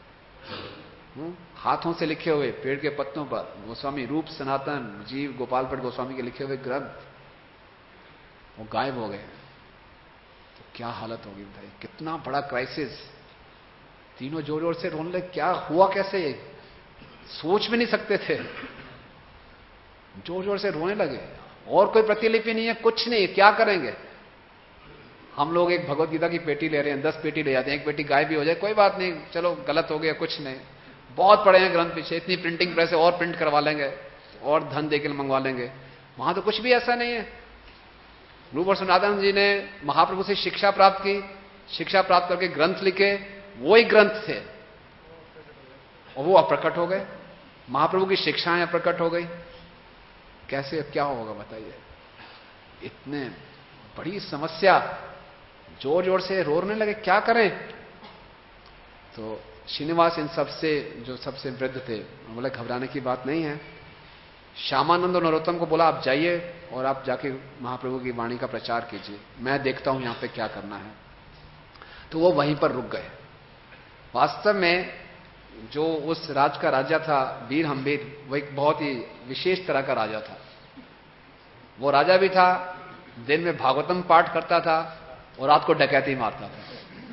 हाथों से लिखे हुए पेड़ के पत्तों पर गोस्वामी रूप सनातन जीव गोपाल भट्ट गोस्वामी के लिखे हुए ग्रंथ वो गायब हो गए। तो क्या हालत होगी भाई, कितना बड़ा क्राइसिस। तीनों जोर जोर से रोने लगे, क्या हुआ कैसे, ये सोच भी नहीं सकते थे। जोर जोर से रोने लगे और कोई प्रतिलिपि नहीं है, कुछ नहीं, क्या करेंगे। हम लोग एक भगवत गीता की पेटी ले रहे हैं, दस पेटी ले जाते हैं, एक पेटी गायब भी हो जाए कोई बात नहीं, चलो गलत हो गया, कुछ नहीं, बहुत पड़े हैं ग्रंथ पीछे, इतनी प्रिंटिंग प्रेस है और प्रिंट करवा लेंगे और धन देकर मंगवा लेंगे। वहां तो कुछ भी ऐसा नहीं है। रूप और सनातन जी ने महाप्रभु से शिक्षा प्राप्त की, शिक्षा प्राप्त करके ग्रंथ लिखे, वो ही ग्रंथ थे और वो अप्रकट हो गए। महाप्रभु की शिक्षाएं अप्रकट हो गई। कैसे, क्या होगा बताइए। इतने बड़ी समस्या, जोर जोर से रोने लगे, क्या करें। तो श्रीनिवास इन सबसे जो सबसे वृद्ध थे बोले घबराने की बात नहीं है। श्यामानंद और नरोत्तम को बोला आप जाइए और आप जाके महाप्रभु की वाणी का प्रचार कीजिए, मैं देखता हूं यहां पे क्या करना है। तो वो वहीं पर रुक गए। वास्तव में जो उस राज का राजा था वीर हम्बीर, वो एक बहुत ही विशेष तरह का राजा था। वो राजा भी था, दिन में भागवतम पाठ करता था और रात को डकैती मारता था।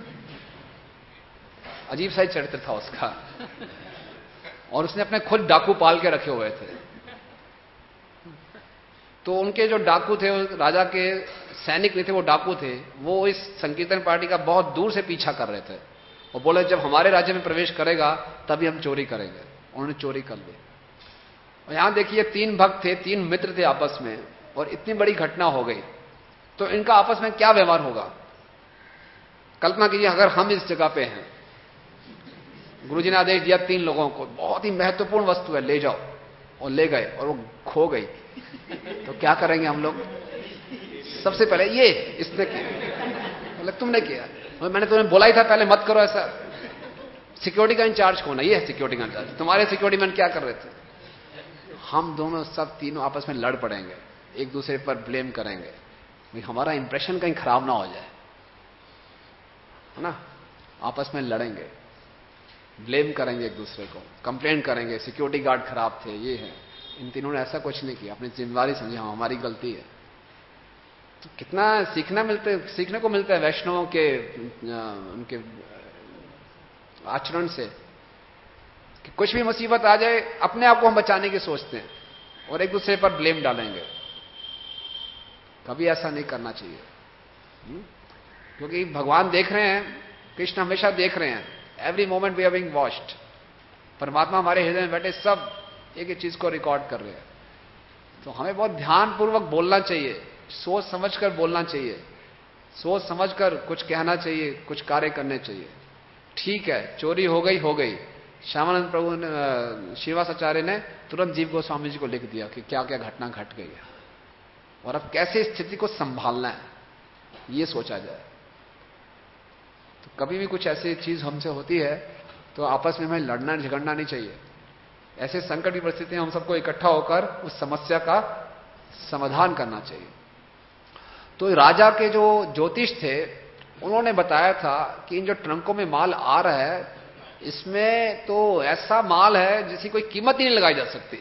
अजीब सा ही चरित्र था उसका। और उसने अपने खुद डाकू पाल के रखे हुए थे। तो उनके जो डाकू थे, राजा के सैनिक नहीं थे, वो डाकू थे, वो इस संकीर्तन पार्टी का बहुत दूर से पीछा कर रहे थे। और बोले जब हमारे राज्य में प्रवेश करेगा तभी हम चोरी करेंगे। उन्होंने चोरी कर ली। और यहां देखिए तीन भक्त थे, तीन मित्र थे आपस में, और इतनी बड़ी घटना हो गई। तो इनका आपस में क्या व्यवहार होगा। कल्पना कीजिए अगर हम इस जगह पे हैं, गुरुजी ने आदेश दिया तीन लोगों को, बहुत ही महत्वपूर्ण वस्तु है ले जाओ, और ले गए और वो खो गई, तो क्या करेंगे हम लोग। सबसे पहले ये इसने किया, बोले तुमने किया, मैंने तुम्हें बोला ही था पहले मत करो ऐसा। सिक्योरिटी का इंचार्ज कौन है, ये है सिक्योरिटी का इंचार्ज, तुम्हारे सिक्योरिटी मैन क्या कर रहे थे। हम दोनों सब तीनों आपस में लड़ पड़ेंगे, एक दूसरे पर ब्लेम करेंगे, भाई हमारा इंप्रेशन कहीं खराब ना हो जाए, है ना। आपस में लड़ेंगे, ब्लेम करेंगे एक दूसरे को, कंप्लेंट करेंगे सिक्योरिटी गार्ड खराब थे, ये है। इन तीनों ने ऐसा कुछ नहीं किया, अपनी जिम्मेदारी समझी, हाँ हमारी गलती है। तो कितना सीखना मिलता है, सीखने को मिलता है वैष्णवों के उनके आचरण से, कि कुछ भी मुसीबत आ जाए अपने आप को हम बचाने की सोचते हैं और एक दूसरे पर ब्लेम डालेंगे। कभी ऐसा नहीं करना चाहिए, क्योंकि भगवान देख रहे हैं, कृष्ण हमेशा देख रहे हैं। Every moment we are being watched. परमात्मा हमारे हृदय में बैठे सब एक एक चीज को रिकॉर्ड कर रहे हैं। तो हमें बहुत ध्यानपूर्वक बोलना चाहिए, सोच समझकर बोलना चाहिए, सोच समझकर कुछ कहना चाहिए, कुछ कार्य करने चाहिए। ठीक है, चोरी हो गई हो गई। श्यामानंद प्रभु ने, श्रीवासाचार्य ने तुरंत जीव गोस्वामी जी को लिख दिया कि क्या क्या घटना घट गई है और अब कैसे स्थिति को संभालना है, ये सोचा जाए। तो कभी भी कुछ ऐसी चीज हमसे होती है तो आपस में हमें लड़ना झगड़ना नहीं चाहिए। ऐसे संकट की परिस्थिति में हम सबको इकट्ठा होकर उस समस्या का समाधान करना चाहिए। तो राजा के जो ज्योतिष थे उन्होंने बताया था कि इन जो ट्रंकों में माल आ रहा है, इसमें तो ऐसा माल है जिसकी कोई कीमत ही नहीं लगाई जा सकती।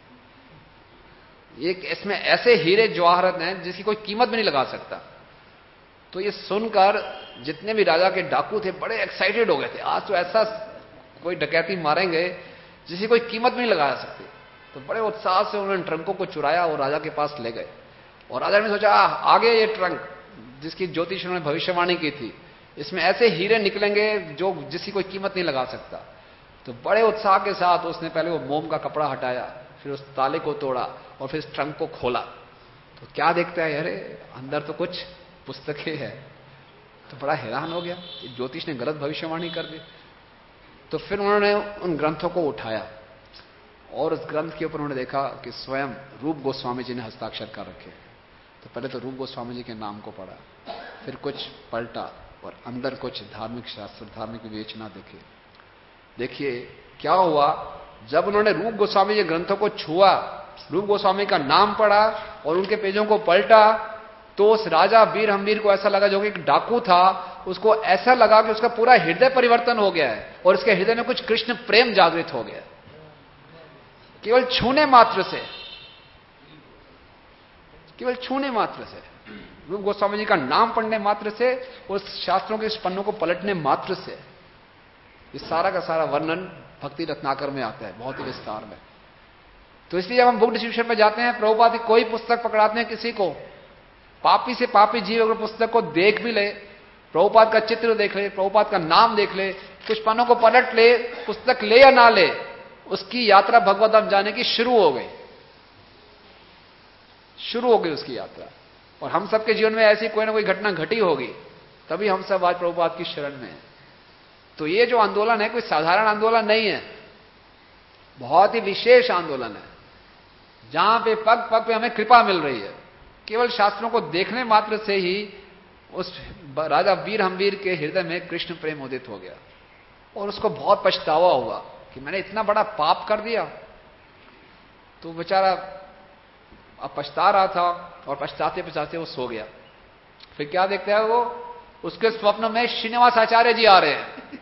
एक इसमें ऐसे हीरे जवाहरत हैं जिसकी कोई कीमत भी नहीं लगा सकता। तो ये सुनकर जितने भी राजा के डाकू थे बड़े एक्साइटेड हो गए थे, आज तो ऐसा कोई डकैती मारेंगे जिसकी कोई कीमत भी नहीं लगा सकती। तो बड़े उत्साह से उन्होंने ट्रंकों को चुराया और राजा के पास ले गए। और राजा ने सोचा आगे ये ट्रंक जिसकी ज्योतिष उन्होंने भविष्यवाणी की थी, इसमें ऐसे हीरे निकलेंगे जो जिसकी कोई कीमत नहीं लगा सकता। तो बड़े उत्साह के साथ उसने पहले वो मोम का कपड़ा हटाया, फिर उस ताले को तोड़ा और फिर इस ट्रंक को खोला। तो क्या देखता है, अरे अंदर तो कुछ पुस्तकें हैं। तो बड़ा हैरान हो गया, ज्योतिष ने गलत भविष्यवाणी कर दी। तो फिर उन्होंने उन ग्रंथों को उठाया और उस ग्रंथ के ऊपर उन्होंने देखा कि स्वयं रूप गोस्वामी जी ने हस्ताक्षर कर रखे। तो पहले तो रूप गोस्वामी जी के नाम को पढ़ा, फिर कुछ पलटा और अंदर कुछ धार्मिक शास्त्र, धार्मिक विवेचना देखे। देखिए क्या हुआ, जब उन्होंने रूप गोस्वामी जी ग्रंथों को छुआ, रूप गोस्वामी का नाम पढ़ा और उनके पेजों को पलटा, तो उस राजा वीर हमीर को ऐसा लगा, जो कि एक डाकू था, उसको ऐसा लगा कि उसका पूरा हृदय परिवर्तन हो गया है और उसके हृदय में कुछ कृष्ण प्रेम जागृत हो गया, केवल छूने मात्र से, केवल छूने मात्र से, रूप गोस्वामी जी का नाम पढ़ने मात्र से, उस शास्त्रों के पन्नों को पलटने मात्र से। ये सारा का सारा वर्णन भक्ति रत्नाकर में आता है, बहुत ही विस्तार में। तो इसलिए जब हम बुक डिस्ट्रीब्यूशन में जाते हैं, प्रभुपाद की कोई पुस्तक पकड़ाते हैं किसी को, पापी से पापी जीव अगर पुस्तक को देख भी ले, प्रभुपाद का चित्र देख ले, प्रभुपाद का नाम देख ले, कुछ पन्नों को पलट ले, पुस्तक ले या ना ले, उसकी यात्रा भगवत धाम जाने की शुरू हो गई, शुरू हो गई उसकी यात्रा। और हम सबके जीवन में ऐसी कोई ना कोई घटना घटी होगी, तभी हम सब आज प्रभुपाद की शरण में हैं। तो ये जो आंदोलन है कोई साधारण आंदोलन नहीं है, बहुत ही विशेष आंदोलन है, जहां पे पग पग पे हमें कृपा मिल रही है। केवल शास्त्रों को देखने मात्र से ही उस राजा वीर हम्बीर के हृदय में कृष्ण प्रेम उदित हो गया और उसको बहुत पछतावा हुआ कि मैंने इतना बड़ा पाप कर दिया। तो बेचारा अब पछता रहा था और पछताते पछताते वो सो गया। फिर क्या देखता है वो, उसके स्वप्न में श्रीनिवास आचार्य जी आ रहे हैं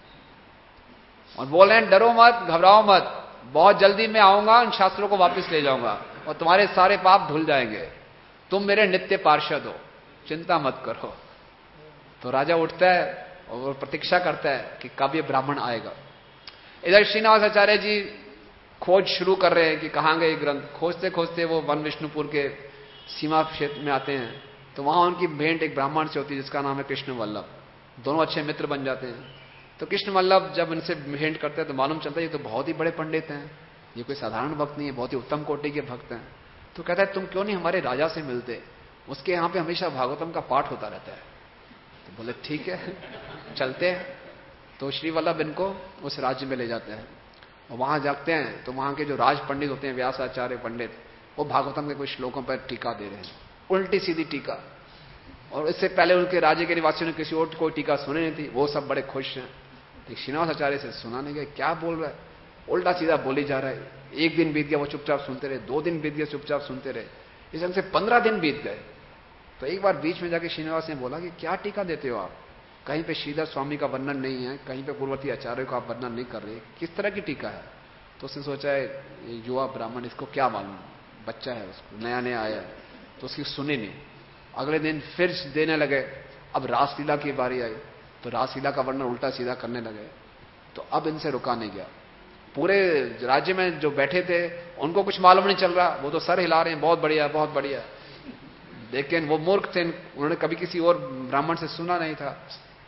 और बोल रहे हैं डरो मत, घबराओ मत, बहुत जल्दी मैं आऊंगा, इन शास्त्रों को वापस ले जाऊंगा और तुम्हारे सारे पाप धुल जाएंगे, तुम मेरे नित्य पार्षद हो, चिंता मत करो। तो राजा उठता है और प्रतीक्षा करता है कि कब ये ब्राह्मण आएगा। इधर श्रीनिवास आचार्य जी खोज शुरू कर रहे हैं कि कहां गए ग्रंथ। खोजते खोजते वो वन विष्णुपुर के सीमा क्षेत्र में आते हैं, तो वहां उनकी भेंट एक ब्राह्मण से होती है जिसका नाम है कृष्ण वल्लभ। दोनों अच्छे मित्र बन जाते हैं। तो कृष्ण वल्लभ जब इनसे भेंट करते हैं तो मालूम चलता है ये तो बहुत ही बड़े पंडित हैं, ये कोई साधारण भक्त नहीं है, बहुत ही उत्तम कोटि के भक्त हैं। तो कहता है तुम क्यों नहीं हमारे राजा से मिलते, उसके यहाँ पे हमेशा भागवतम का पाठ होता रहता है। तो बोले ठीक है चलते हैं। तो श्री वल्लभ इनको उस राज्य में ले जाते हैं और वहां जाते हैं तो वहां के जो राज पंडित होते हैं, व्यासाचार्य पंडित, वो भागवतम के कुछ श्लोकों पर टीका दे रहे हैं, उल्टी सीधी टीका। और इससे पहले उनके राज्य के निवासियों ने किसी और कोई टीका सुनी नहीं थी, वो सब बड़े खुश हैं। श्रीनिवास आचार्य से सुना नहीं गया, क्या बोल रहा है, उल्टा सीधा बोली जा रहा है। एक दिन बीत गया वो चुपचाप सुनते रहे, दो दिन बीत गया चुपचाप सुनते रहे, इस ढंग से पंद्रह दिन बीत गए। तो एक बार बीच में जाके श्रीनिवास ने बोला कि क्या टीका देते हो आप, कहीं पे श्रीधर स्वामी का वर्णन नहीं है, कहीं पे पूर्ववर्ती आचार्य का आप वर्णन नहीं कर रहे, किस तरह की टीका है। तो उसने सोचा है ये युवा ब्राह्मण, इसको क्या मालूम, बच्चा है, उसको नया नया आया है, तो उसकी सुनी नहीं। अगले दिन फिर देने लगे। अब रासलीला की बारी आई तो रासलीला का वर्णन उल्टा सीधा करने लगे। तो अब इनसे रुका नहीं गया। पूरे राज्य में जो बैठे थे उनको कुछ मालूम नहीं चल रहा, वो तो सर हिला रहे हैं, बहुत बढ़िया बहुत बढ़िया, लेकिन वो मूर्ख थे, उन्होंने कभी किसी और ब्राह्मण से सुना नहीं था।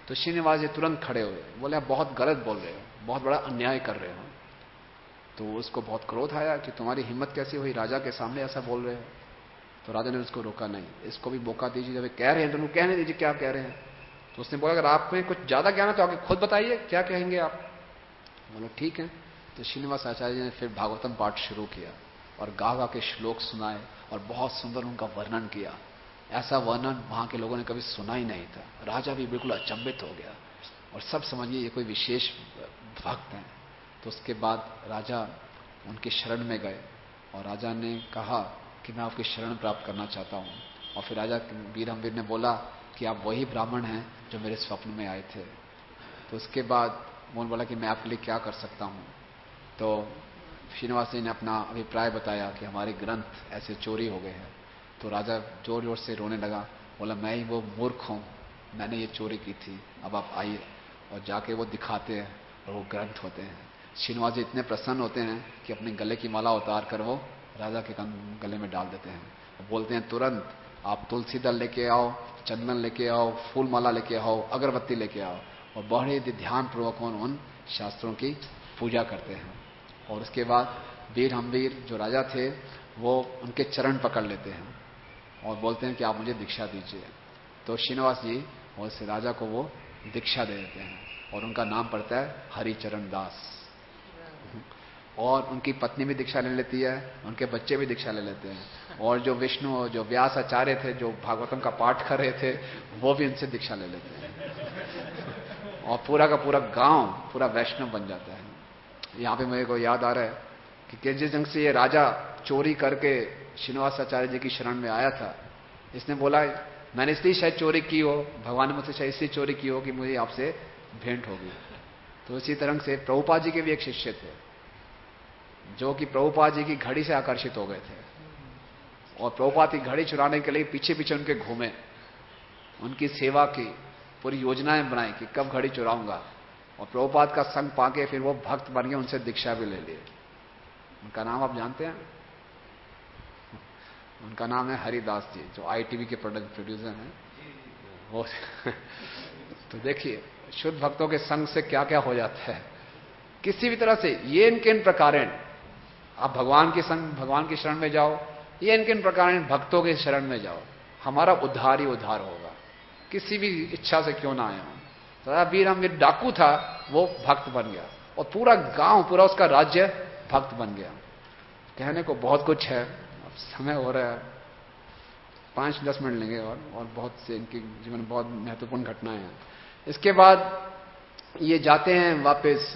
तो श्रीनिवास जी तुरंत खड़े हुए, बोले आप बहुत गलत बोल रहे हो, बहुत बड़ा अन्याय कर रहे हो। तो उसको बहुत क्रोध आया कि तुम्हारी हिम्मत कैसी हुई, राजा के सामने ऐसा बोल रहे हो। तो राजा ने उसको रोका, नहीं इसको भी मौका दीजिए, जब कह रहे हैं तो उनको कहने दीजिए क्या कह रहे हैं। तो उसने बोला अगर आप में कुछ ज्यादा ज्ञान है तो आगे खुद बताइए क्या कहेंगे आप। बोलो ठीक है। तो श्रीनिवास आचार्य जी ने फिर भागवतम पाठ शुरू किया और गा गा के श्लोक सुनाए और बहुत सुंदर उनका वर्णन किया। ऐसा वर्णन वहां के लोगों ने कभी सुना ही नहीं था। राजा भी बिल्कुल अचंभित हो गया और सब समझिए ये कोई विशेष भक्त हैं। तो उसके बाद राजा उनके शरण में गए और राजा ने कहा कि मैं आपकी शरण प्राप्त करना चाहता हूं। और फिर राजा वीरहंवीर ने बोला कि आप वही ब्राह्मण हैं जो मेरे स्वप्न में आए थे। तो उसके बाद मोहन बोला कि मैं आपके लिए क्या कर सकता हूं। तो श्रीनिवास जी ने अपना अभिप्राय बताया कि हमारे ग्रंथ ऐसे चोरी हो गए हैं। तो राजा जोर जोर से रोने लगा, बोला मैं ही वो मूर्ख हूं, मैंने ये चोरी की थी, अब आप आइए। और जाके वो दिखाते हैं और वो ग्रंथ होते हैं। श्रीनिवास जी इतने प्रसन्न होते हैं कि अपने गले की माला उतार कर वो राजा के गले में डाल देते हैं। वो बोलते हैं तुरंत आप तुलसी दल लेके आओ, चंदन लेके आओ, फूल माला लेके आओ, अगरबत्ती लेके आओ। और बड़े ध्यान पूर्वक उन शास्त्रों की पूजा करते हैं। और उसके बाद वीर हमवीर जो राजा थे वो उनके चरण पकड़ लेते हैं और बोलते हैं कि आप मुझे दीक्षा दीजिए। तो श्रीनिवास जी और उस राजा को वो दीक्षा दे देते हैं और उनका नाम पड़ता है हरिचरण दास। और उनकी पत्नी भी दीक्षा ले लेती है, उनके बच्चे भी दीक्षा ले लेते हैं। और जो विष्णु जो व्यास आचार्य थे जो भागवतम का पाठ कर रहे थे वो भी उनसे दीक्षा ले लेते हैं। और पूरा का पूरा गांव पूरा वैष्णव बन जाता है। यहां पे मेरे को याद आ रहा है कि किस जंग से ये राजा चोरी करके श्रीनिवास आचार्य जी की शरण में आया था। इसने बोला मैंने इसलिए शायद चोरी की हो, भगवान ने मुझसे शायद इसलिए चोरी की हो कि मुझे आपसे भेंट होगी। तो इसी तरह से प्रभुपाद जी के भी एक शिष्य थे जो कि प्रभुपाद जी की घड़ी से आकर्षित हो गए थे और प्रभुपाद की घड़ी चुराने के लिए पीछे पीछे उनके घूमे, उनकी सेवा की, पूरी योजनाएं बनाई कि कब घड़ी चुराऊंगा। और प्रभुपाद का संग पाके फिर वो भक्त बन गए, उनसे दीक्षा भी ले लिए। उनका नाम आप जानते हैं? उनका नाम है हरिदास जी जो आईटीवी के प्रोडक्ट प्रोड्यूसर हैं वो। तो देखिए शुद्ध भक्तों के संग से क्या क्या हो जाता है किसी भी तरह से। ये इनके इन प्रकार आप भगवान के संग भगवान की शरण में जाओ, ये इनके इन प्रकार भक्तों के शरण में जाओ, हमारा उद्धार ही उद्धार होगा किसी भी इच्छा से क्यों ना आए हो। तो वीर हमवीर डाकू था वो भक्त बन गया और पूरा गांव पूरा उसका राज्य भक्त बन गया। कहने को बहुत कुछ है, अब समय हो रहा है, पांच दस मिनट लेंगे और और बहुत से इनके जीवन में बहुत महत्वपूर्ण घटनाएं हैं। इसके बाद ये जाते हैं वापस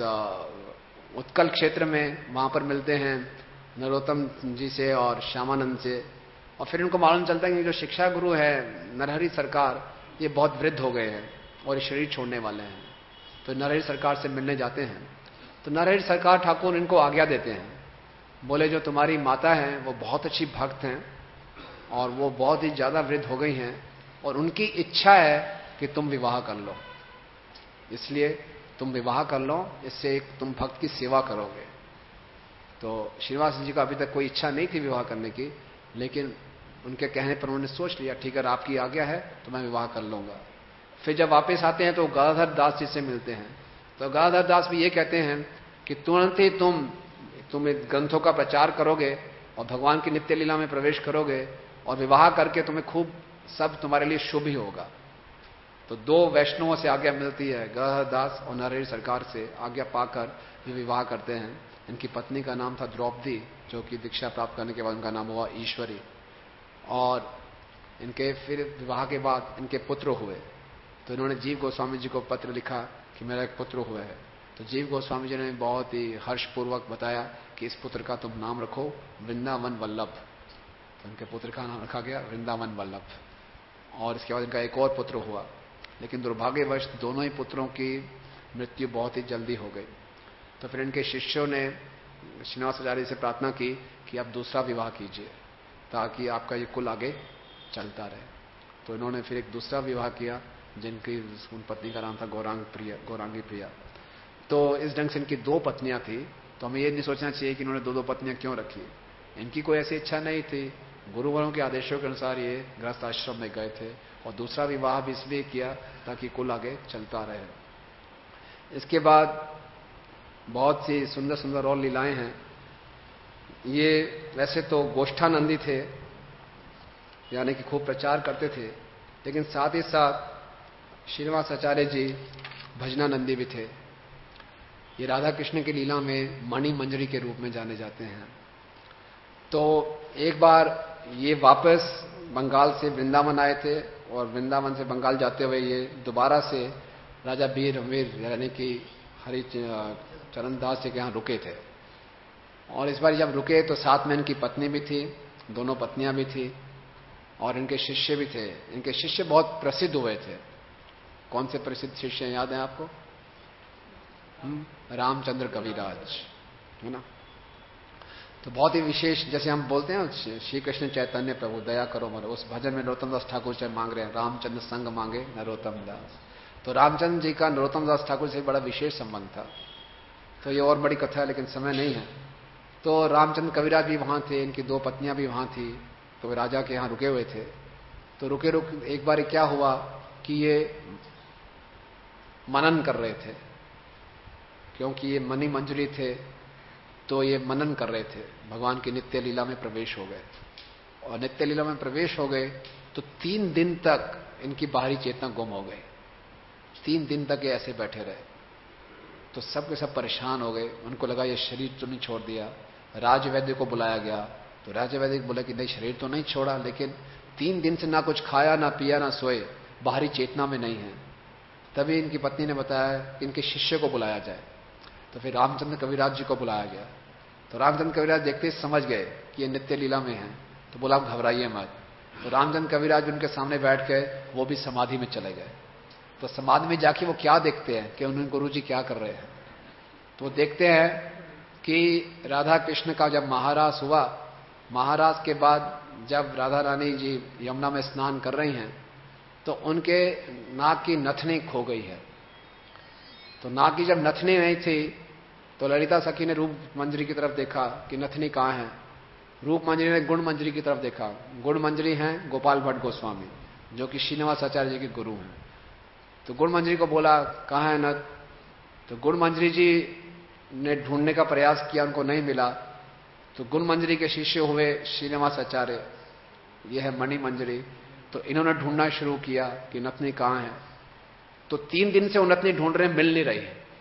उत्कल क्षेत्र में, वहां पर मिलते हैं नरोत्तम जी से और श्यामानंद से। और फिर इनको मालूम चलता है कि जो शिक्षा गुरु है नरहरि सरकार ये बहुत वृद्ध हो गए हैं और ये शरीर छोड़ने वाले हैं। तो नरहरि सरकार से मिलने जाते हैं। तो नरहरि सरकार ठाकुर इनको आज्ञा देते हैं, बोले जो तुम्हारी माता है वो बहुत अच्छी भक्त हैं और वो बहुत ही ज्यादा वृद्ध हो गई हैं और उनकी इच्छा है कि तुम विवाह कर लो, इसलिए तुम विवाह कर लो, इससे एक तुम भक्त की सेवा करोगे। तो श्रीनिवास जी को अभी तक कोई इच्छा नहीं थी विवाह करने की, लेकिन उनके कहने पर उन्होंने सोच लिया ठीक है आपकी आज्ञा है तो मैं विवाह कर लूंगा। फिर जब वापस आते हैं तो गदाधर दास जी से मिलते हैं। तो गदाधर दास भी ये कहते हैं कि तुरंत ही तुम तुम ग्रंथों का प्रचार करोगे और भगवान की नित्य लीला में प्रवेश करोगे और विवाह करके तुम्हें खूब सब तुम्हारे लिए शुभ ही होगा। तो दो वैष्णवों से आज्ञा मिलती है, गदाधर दास और नरहरि सरकार से आज्ञा पाकर वे विवाह करते हैं। इनकी पत्नी का नाम था द्रौपदी, जो कि दीक्षा प्राप्त करने के बाद उनका नाम हुआ ईश्वरी। और इनके फिर विवाह के बाद इनके पुत्र हुए। तो इन्होंने जीव गोस्वामी जी को पत्र लिखा कि मेरा एक पुत्र हुआ है। तो जीव गोस्वामी जी ने बहुत ही हर्षपूर्वक बताया कि इस पुत्र का तुम नाम रखो वृंदावन वल्लभ। तो उनके पुत्र का नाम रखा गया वृंदावन वल्लभ। और इसके बाद इनका एक और पुत्र हुआ, लेकिन दुर्भाग्यवश दोनों ही पुत्रों की मृत्यु बहुत ही जल्दी हो गई। तो फिर इनके शिष्यों ने श्रीनिवास आचार्य से प्रार्थना की कि आप दूसरा विवाह कीजिए ताकि आपका ये कुल आगे चलता रहे। तो इन्होंने फिर एक दूसरा विवाह किया जिनकी उन पत्नी का नाम था गौरांग प्रिया गौरांगी प्रिया। तो इस ढंग से इनकी दो पत्नियां थी। तो हमें ये नहीं सोचना चाहिए कि इन्होंने दो दो पत्नियां क्यों रखी। इनकी कोई ऐसी इच्छा नहीं थी, गुरुवरों के आदेशों के अनुसार ये गृहस्थ आश्रम में गए थे, और दूसरा विवाह भी इसलिए किया ताकि कुल आगे चलता रहे। इसके बाद बहुत सी सुंदर सुंदर और लीलाएं हैं। ये वैसे तो गोष्ठानंदी थे, यानी कि खूब प्रचार करते थे, लेकिन साथ ही साथ श्रीनिवास आचार्य जी भजनानंदी भी थे। ये राधा कृष्ण की लीला में मणि मंजरी के रूप में जाने जाते हैं। तो एक बार ये वापस बंगाल से वृंदावन आए थे, और वृंदावन से बंगाल जाते हुए ये दोबारा से राजा बीर अमीर यानी कि हरि चरण दास जी के यहाँ रुके थे। और इस बार जब रुके तो साथ में इनकी पत्नी भी थी, दोनों पत्नियां भी थी, और इनके शिष्य भी थे। इनके शिष्य बहुत प्रसिद्ध हुए थे। कौन से प्रसिद्ध शिष्य याद हैं आपको? रामचंद्र कविराज, है ना। तो बहुत ही विशेष, जैसे हम बोलते हैं श्री कृष्ण चैतन्य प्रभु दया करो मरो, उस भजन में नरोत्तम दास ठाकुर से मांग रहे हैं रामचंद्र संग मांगे नरोत्तम दास। तो रामचंद्र जी का नरोत्तम दास ठाकुर से बड़ा विशेष संबंध था। तो ये और बड़ी कथा है, लेकिन समय नहीं है। तो रामचंद्र कविराज भी वहां थे, इनकी दो पत्नियां भी वहां थी, तो वे राजा के यहाँ रुके हुए थे। तो रुके रुक एक बार क्या हुआ कि ये मनन कर रहे थे, क्योंकि ये मणि मंजरी थे, तो ये मनन कर रहे थे, भगवान की नित्य लीला में प्रवेश हो गए। और नित्य लीला में प्रवेश हो गए तो तीन दिन तक इनकी बाहरी चेतना गुम हो गई। तीन दिन तक ये ऐसे बैठे रहे। तो सब के सब परेशान हो गए। उनको लगा ये शरीर तो नहीं छोड़ दिया। राजवैद्य को बुलाया गया, तो राजवैद्य बोले कि नहीं, शरीर तो नहीं छोड़ा, लेकिन तीन दिन से ना कुछ खाया, ना पिया, ना सोए, बाहरी चेतना में नहीं है। तभी इनकी पत्नी ने बताया कि इनके शिष्य को बुलाया जाए। तो फिर रामचंद्र कविराज जी को बुलाया गया। तो रामचंद्र कविराज देखते ही समझ गए कि ये नित्य लीला में है। तो बोला आप घबराइए मत। तो रामचंद्र कविराज उनके सामने बैठ गए, वो भी समाधि में चले गए। तो समाधि में जाके वो क्या देखते हैं कि उन्होंने गुरु जी क्या कर रहे हैं। तो देखते हैं कि राधा कृष्ण का जब महारास हुआ, महारास के बाद जब राधा रानी जी यमुना में स्नान कर रही हैं, तो उनके नाक की नथनी खो गई है। तो नाक की जब नथनी नहीं थी, तो ललिता सखी ने रूप मंजरी की तरफ देखा कि नथनी कहाँ है। रूप मंजरी ने गुण मंजरी की तरफ देखा। गुण मंजरी हैं गोपाल भट्ट गोस्वामी, जो कि श्रीनिवास आचार्य जी के गुरु हैं। तो गुण मंजरी को बोला कहाँ है नथ। तो गुण मंजरी जी ने ढूंढने का प्रयास किया, उनको नहीं मिला। तो गुण मंजरी के शिष्य हुए श्रीनिवास आचार्य, ये है मणि मंजरी। तो इन्होंने ढूंढना शुरू किया कि नथनी कहाँ है। तो तीन दिन से वो नथनी ढूंढ रहे, मिल नहीं रही,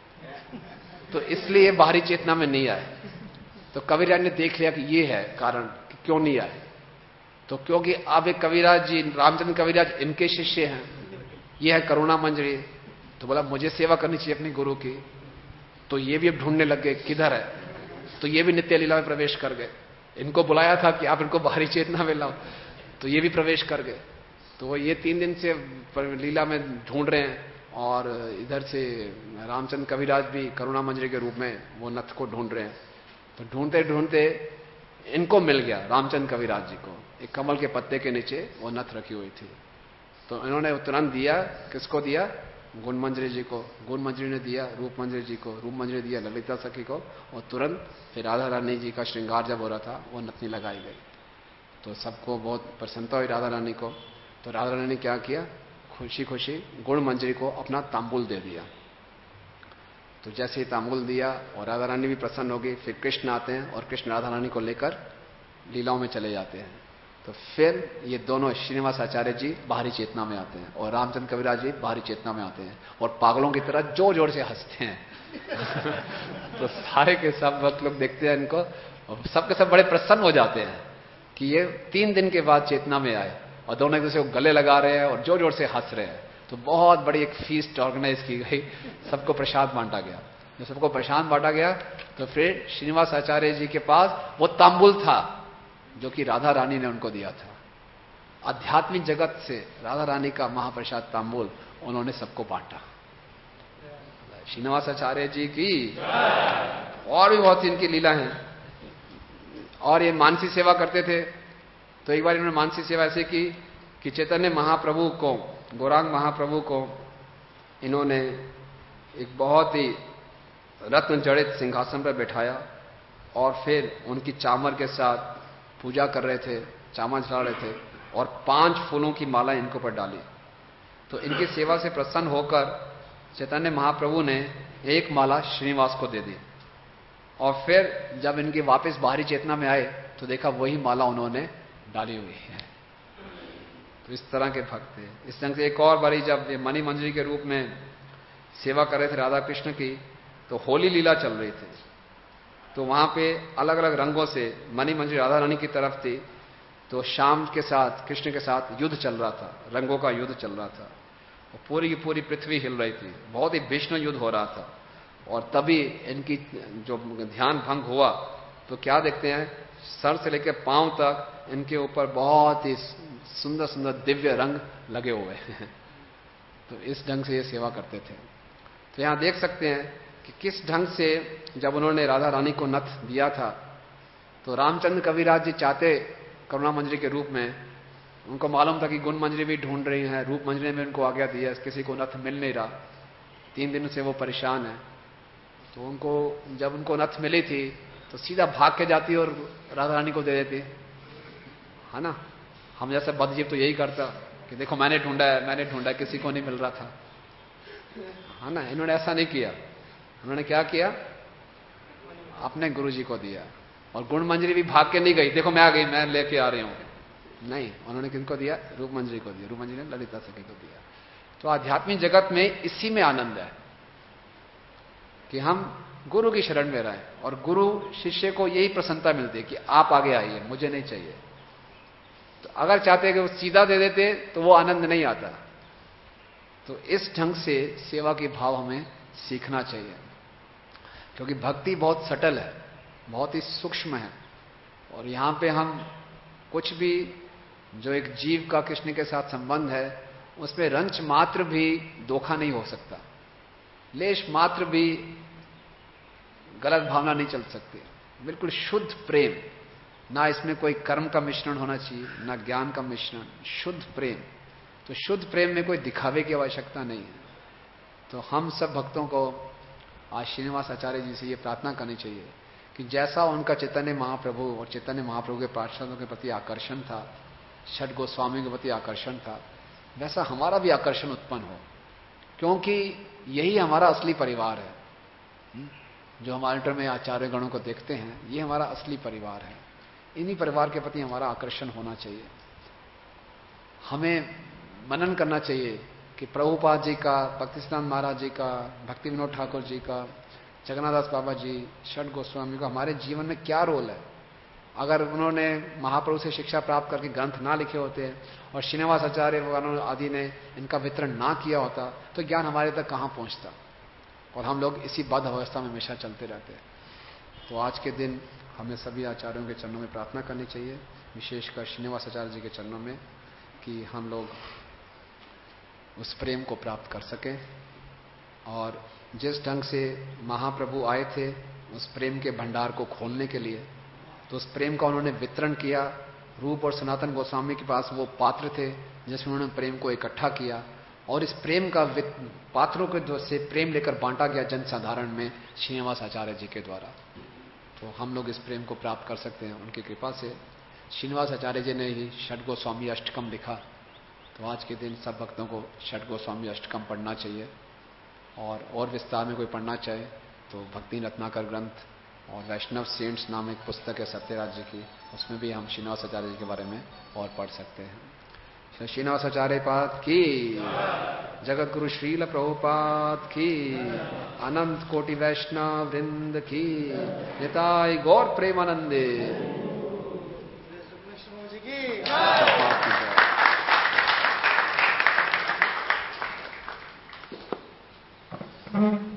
तो इसलिए बाहरी चेतना में नहीं आए। तो कविराज ने देख लिया कि ये है कारण कि क्यों नहीं आए। तो क्योंकि अब एक कविराज जी, रामचंद्र कविराज इनके शिष्य हैं, ये है करुणा मंजरी। तो बोला मुझे सेवा करनी चाहिए अपने गुरु की। तो ये भी अब ढूंढने लग गए किधर है। तो ये भी नित्य लीला में प्रवेश कर गए। इनको बुलाया था कि आप इनको बाहरी चेतना में लाओ, तो ये भी प्रवेश कर गए। तो वो ये तीन दिन से लीला में ढूंढ रहे हैं, और इधर से रामचंद्र कविराज भी करुणा मंजरी के रूप में वो नथ को ढूंढ रहे हैं। तो ढूंढते ढूंढते इनको मिल गया, रामचंद्र कविराज जी को, एक कमल के पत्ते के नीचे वो नथ रखी हुई थी। तो इन्होंने तुरंत दिया, किसको दिया? गुण मंजरी जी को। गुण मंजरी ने दिया रूप मंजरी जी को, रूप मंजरी दिया ललिता सखी को, और तुरंत फिर राधा रानी जी का श्रृंगार जब हो रहा था, वो नथनी लगाई गई। तो सबको बहुत प्रसन्नता हुई राधा रानी को। तो राधा रानी ने क्या किया, खुशी खुशी गुण मंजरी को अपना तांबुल दे दिया। तो जैसे ही तांबुल दिया और राधा रानी भी प्रसन्न हो गई, फिर कृष्ण आते हैं और कृष्ण राधा रानी को लेकर लीलाओं में चले जाते हैं। तो फिर ये दोनों श्रीनिवास आचार्य जी बाहरी चेतना में आते हैं और रामचंद्र कविराज जी बाहरी चेतना में आते हैं और पागलों की तरह जोर जोर से हंसते हैं। तो सारे के सब भक्त लोग देखते हैं इनको और सबके सब बड़े प्रसन्न हो जाते हैं कि ये तीन दिन के बाद चेतना में आए और दोनों एक दूसरे को गले लगा रहे हैं और जोर जोर से हंस रहे हैं। तो बहुत बड़ी एक फीस्ट ऑर्गेनाइज की गई, सबको प्रसाद बांटा गया। जब सबको प्रसाद बांटा गया तो फिर श्रीनिवास आचार्य जी के पास वो तांबुल था जो कि राधा रानी ने उनको दिया था। आध्यात्मिक जगत से राधा रानी का महाप्रसाद तांबुल उन्होंने सबको बांटा। श्रीनिवास आचार्य जी की और भी बहुत इनकी लीला है। और ये मानसी सेवा करते थे। तो एक बार इन्होंने मानसी सेवा ऐसे की कि चैतन्य महाप्रभु को, गौरांग महाप्रभु को इन्होंने एक बहुत ही रत्न जड़ित सिंहासन पर बैठाया और फिर उनकी चामर के साथ पूजा कर रहे थे चामा चला रहे थे और पांच फूलों की माला इनको पर डाली। तो इनकी सेवा से प्रसन्न होकर चैतन्य महाप्रभु ने एक माला श्रीनिवास को दे दी और फिर जब इनकी वापस बाहरी चेतना में आए तो देखा वही माला उन्होंने डाली हुई है। तो इस तरह के भक्त थे। इस ढंग से एक और बारी जब ये मणि मंजरी के रूप में सेवा कर रहे थे राधा कृष्ण की, तो होली लीला चल रही थी। तो वहां पे अलग अलग रंगों से मणि मंजरी राधा रानी की तरफ थी, तो श्याम के साथ कृष्ण के साथ युद्ध चल रहा था, रंगों का युद्ध चल रहा था और पूरी की पूरी पृथ्वी हिल रही थी, बहुत ही भीषण युद्ध हो रहा था। और तभी इनकी जो ध्यान भंग हुआ तो क्या देखते हैं, सर से लेकर पांव तक इनके ऊपर बहुत ही सुंदर सुंदर दिव्य रंग लगे हुए हैं। तो इस ढंग से ये सेवा करते थे। तो यहां देख सकते हैं कि किस ढंग से जब उन्होंने राधा रानी को नथ दिया था तो रामचंद्र कविराज जी चाहते करुणा मंजरी के रूप में, उनको मालूम था कि गुण मंजरी भी ढूंढ रही है, रूप मंजरी में उनको आज्ञा दी है, किसी को नथ मिल नहीं रहा, तीन दिन से वो परेशान है। तो उनको जब उनको नथ मिली थी तो सीधा भाग के जाती और राधा रानी को दे देती, है ना। हम जैसे बदजीव तो यही करता कि देखो मैंने ढूंढा है, मैंने ढूंढा है, किसी को नहीं मिल रहा था, है ना। इन्होंने ऐसा नहीं किया। उन्होंने क्या किया, अपने गुरु जी को दिया। और गुण मंजरी भी भाग के नहीं गई, देखो मैं आ गई, मैं लेके आ रही हूं, नहीं, उन्होंने किनको दिया, रूप मंजरी को दिया। रूप मंजरी ने ललिता सखी को दिया। तो आध्यात्मिक जगत में इसी में आनंद है कि हम गुरु की शरण में रहें और गुरु शिष्य को यही प्रसन्नता मिलती है कि आप आगे आइए, मुझे नहीं चाहिए। तो अगर चाहते कि वो सीधा दे देते तो वो आनंद नहीं आता। तो इस ढंग से सेवा के भाव हमें सीखना चाहिए, क्योंकि भक्ति बहुत सटल है, बहुत ही सूक्ष्म है। और यहां पे हम कुछ भी जो एक जीव का कृष्ण के साथ संबंध है उसमें रंच मात्र भी धोखा नहीं हो सकता, लेश मात्र भी गलत भावना नहीं चल सकती। बिल्कुल शुद्ध प्रेम, ना इसमें कोई कर्म का मिश्रण होना चाहिए, ना ज्ञान का मिश्रण, शुद्ध प्रेम। तो शुद्ध प्रेम में कोई दिखावे की आवश्यकता नहीं है। तो हम सब भक्तों को आज श्रीनिवास आचार्य जी से ये प्रार्थना करनी चाहिए कि जैसा उनका चैतन्य महाप्रभु और चैतन्य महाप्रभु के पार्षदों के प्रति आकर्षण था, षट गोस्वामी के प्रति आकर्षण था, वैसा हमारा भी आकर्षण उत्पन्न हो, क्योंकि यही हमारा असली परिवार है। जो हम अल्टर में आचार्य गणों को देखते हैं, ये हमारा असली परिवार है। इन्हीं परिवार के प्रति हमारा आकर्षण होना चाहिए। हमें मनन करना चाहिए कि प्रभुपाद जी का, भक्तिसिद्धांत महाराज जी का, भक्ति विनोद ठाकुर जी का, जगन्नाथ बाबा जी, षट गोस्वामी का हमारे जीवन में क्या रोल है। अगर उन्होंने महाप्रभु से शिक्षा प्राप्त करके ग्रंथ ना लिखे होते और श्रीनिवास आचार्य आदि ने इनका वितरण ना किया होता तो ज्ञान हमारे तक कहां पहुंचता, और हम लोग इसी बद्ध अवस्था में हमेशा चलते रहते। तो आज के दिन हमें सभी आचार्यों के चरणों में प्रार्थना करनी चाहिए, विशेषकर श्रीनिवास आचार्य जी के चरणों में, कि हम लोग उस प्रेम को प्राप्त कर सकें। और जिस ढंग से महाप्रभु आए थे उस प्रेम के भंडार को खोलने के लिए, तो उस प्रेम का उन्होंने वितरण किया। रूप और सनातन गोस्वामी के पास वो पात्र थे जिसमें उन्होंने प्रेम को इकट्ठा किया, और इस प्रेम का पात्रों के से प्रेम लेकर बांटा गया जन साधारण में श्रीनिवास आचार्य जी के द्वारा। तो हम लोग इस प्रेम को प्राप्त कर सकते हैं उनकी कृपा से। श्रीनिवास आचार्य जी ने ही षट गोस्वामी अष्टकम लिखा, तो आज के दिन सब भक्तों को षट गोस्वामी अष्टकम पढ़ना चाहिए। और और विस्तार में कोई पढ़ना चाहे तो भक्ति रत्नाकर ग्रंथ और वैष्णव सेंट्स नाम एक पुस्तक है सत्यराज जी की, उसमें भी हम श्रीनिवास आचार्य जी के बारे में और पढ़ सकते हैं। श्रीनिवास आचार्य पाद की, जगत गुरु श्रील प्रभुपाद की, अनंत कोटि वैष्णव वृंद की, निताय गौर प्रेमानंदे। Mm-hmm.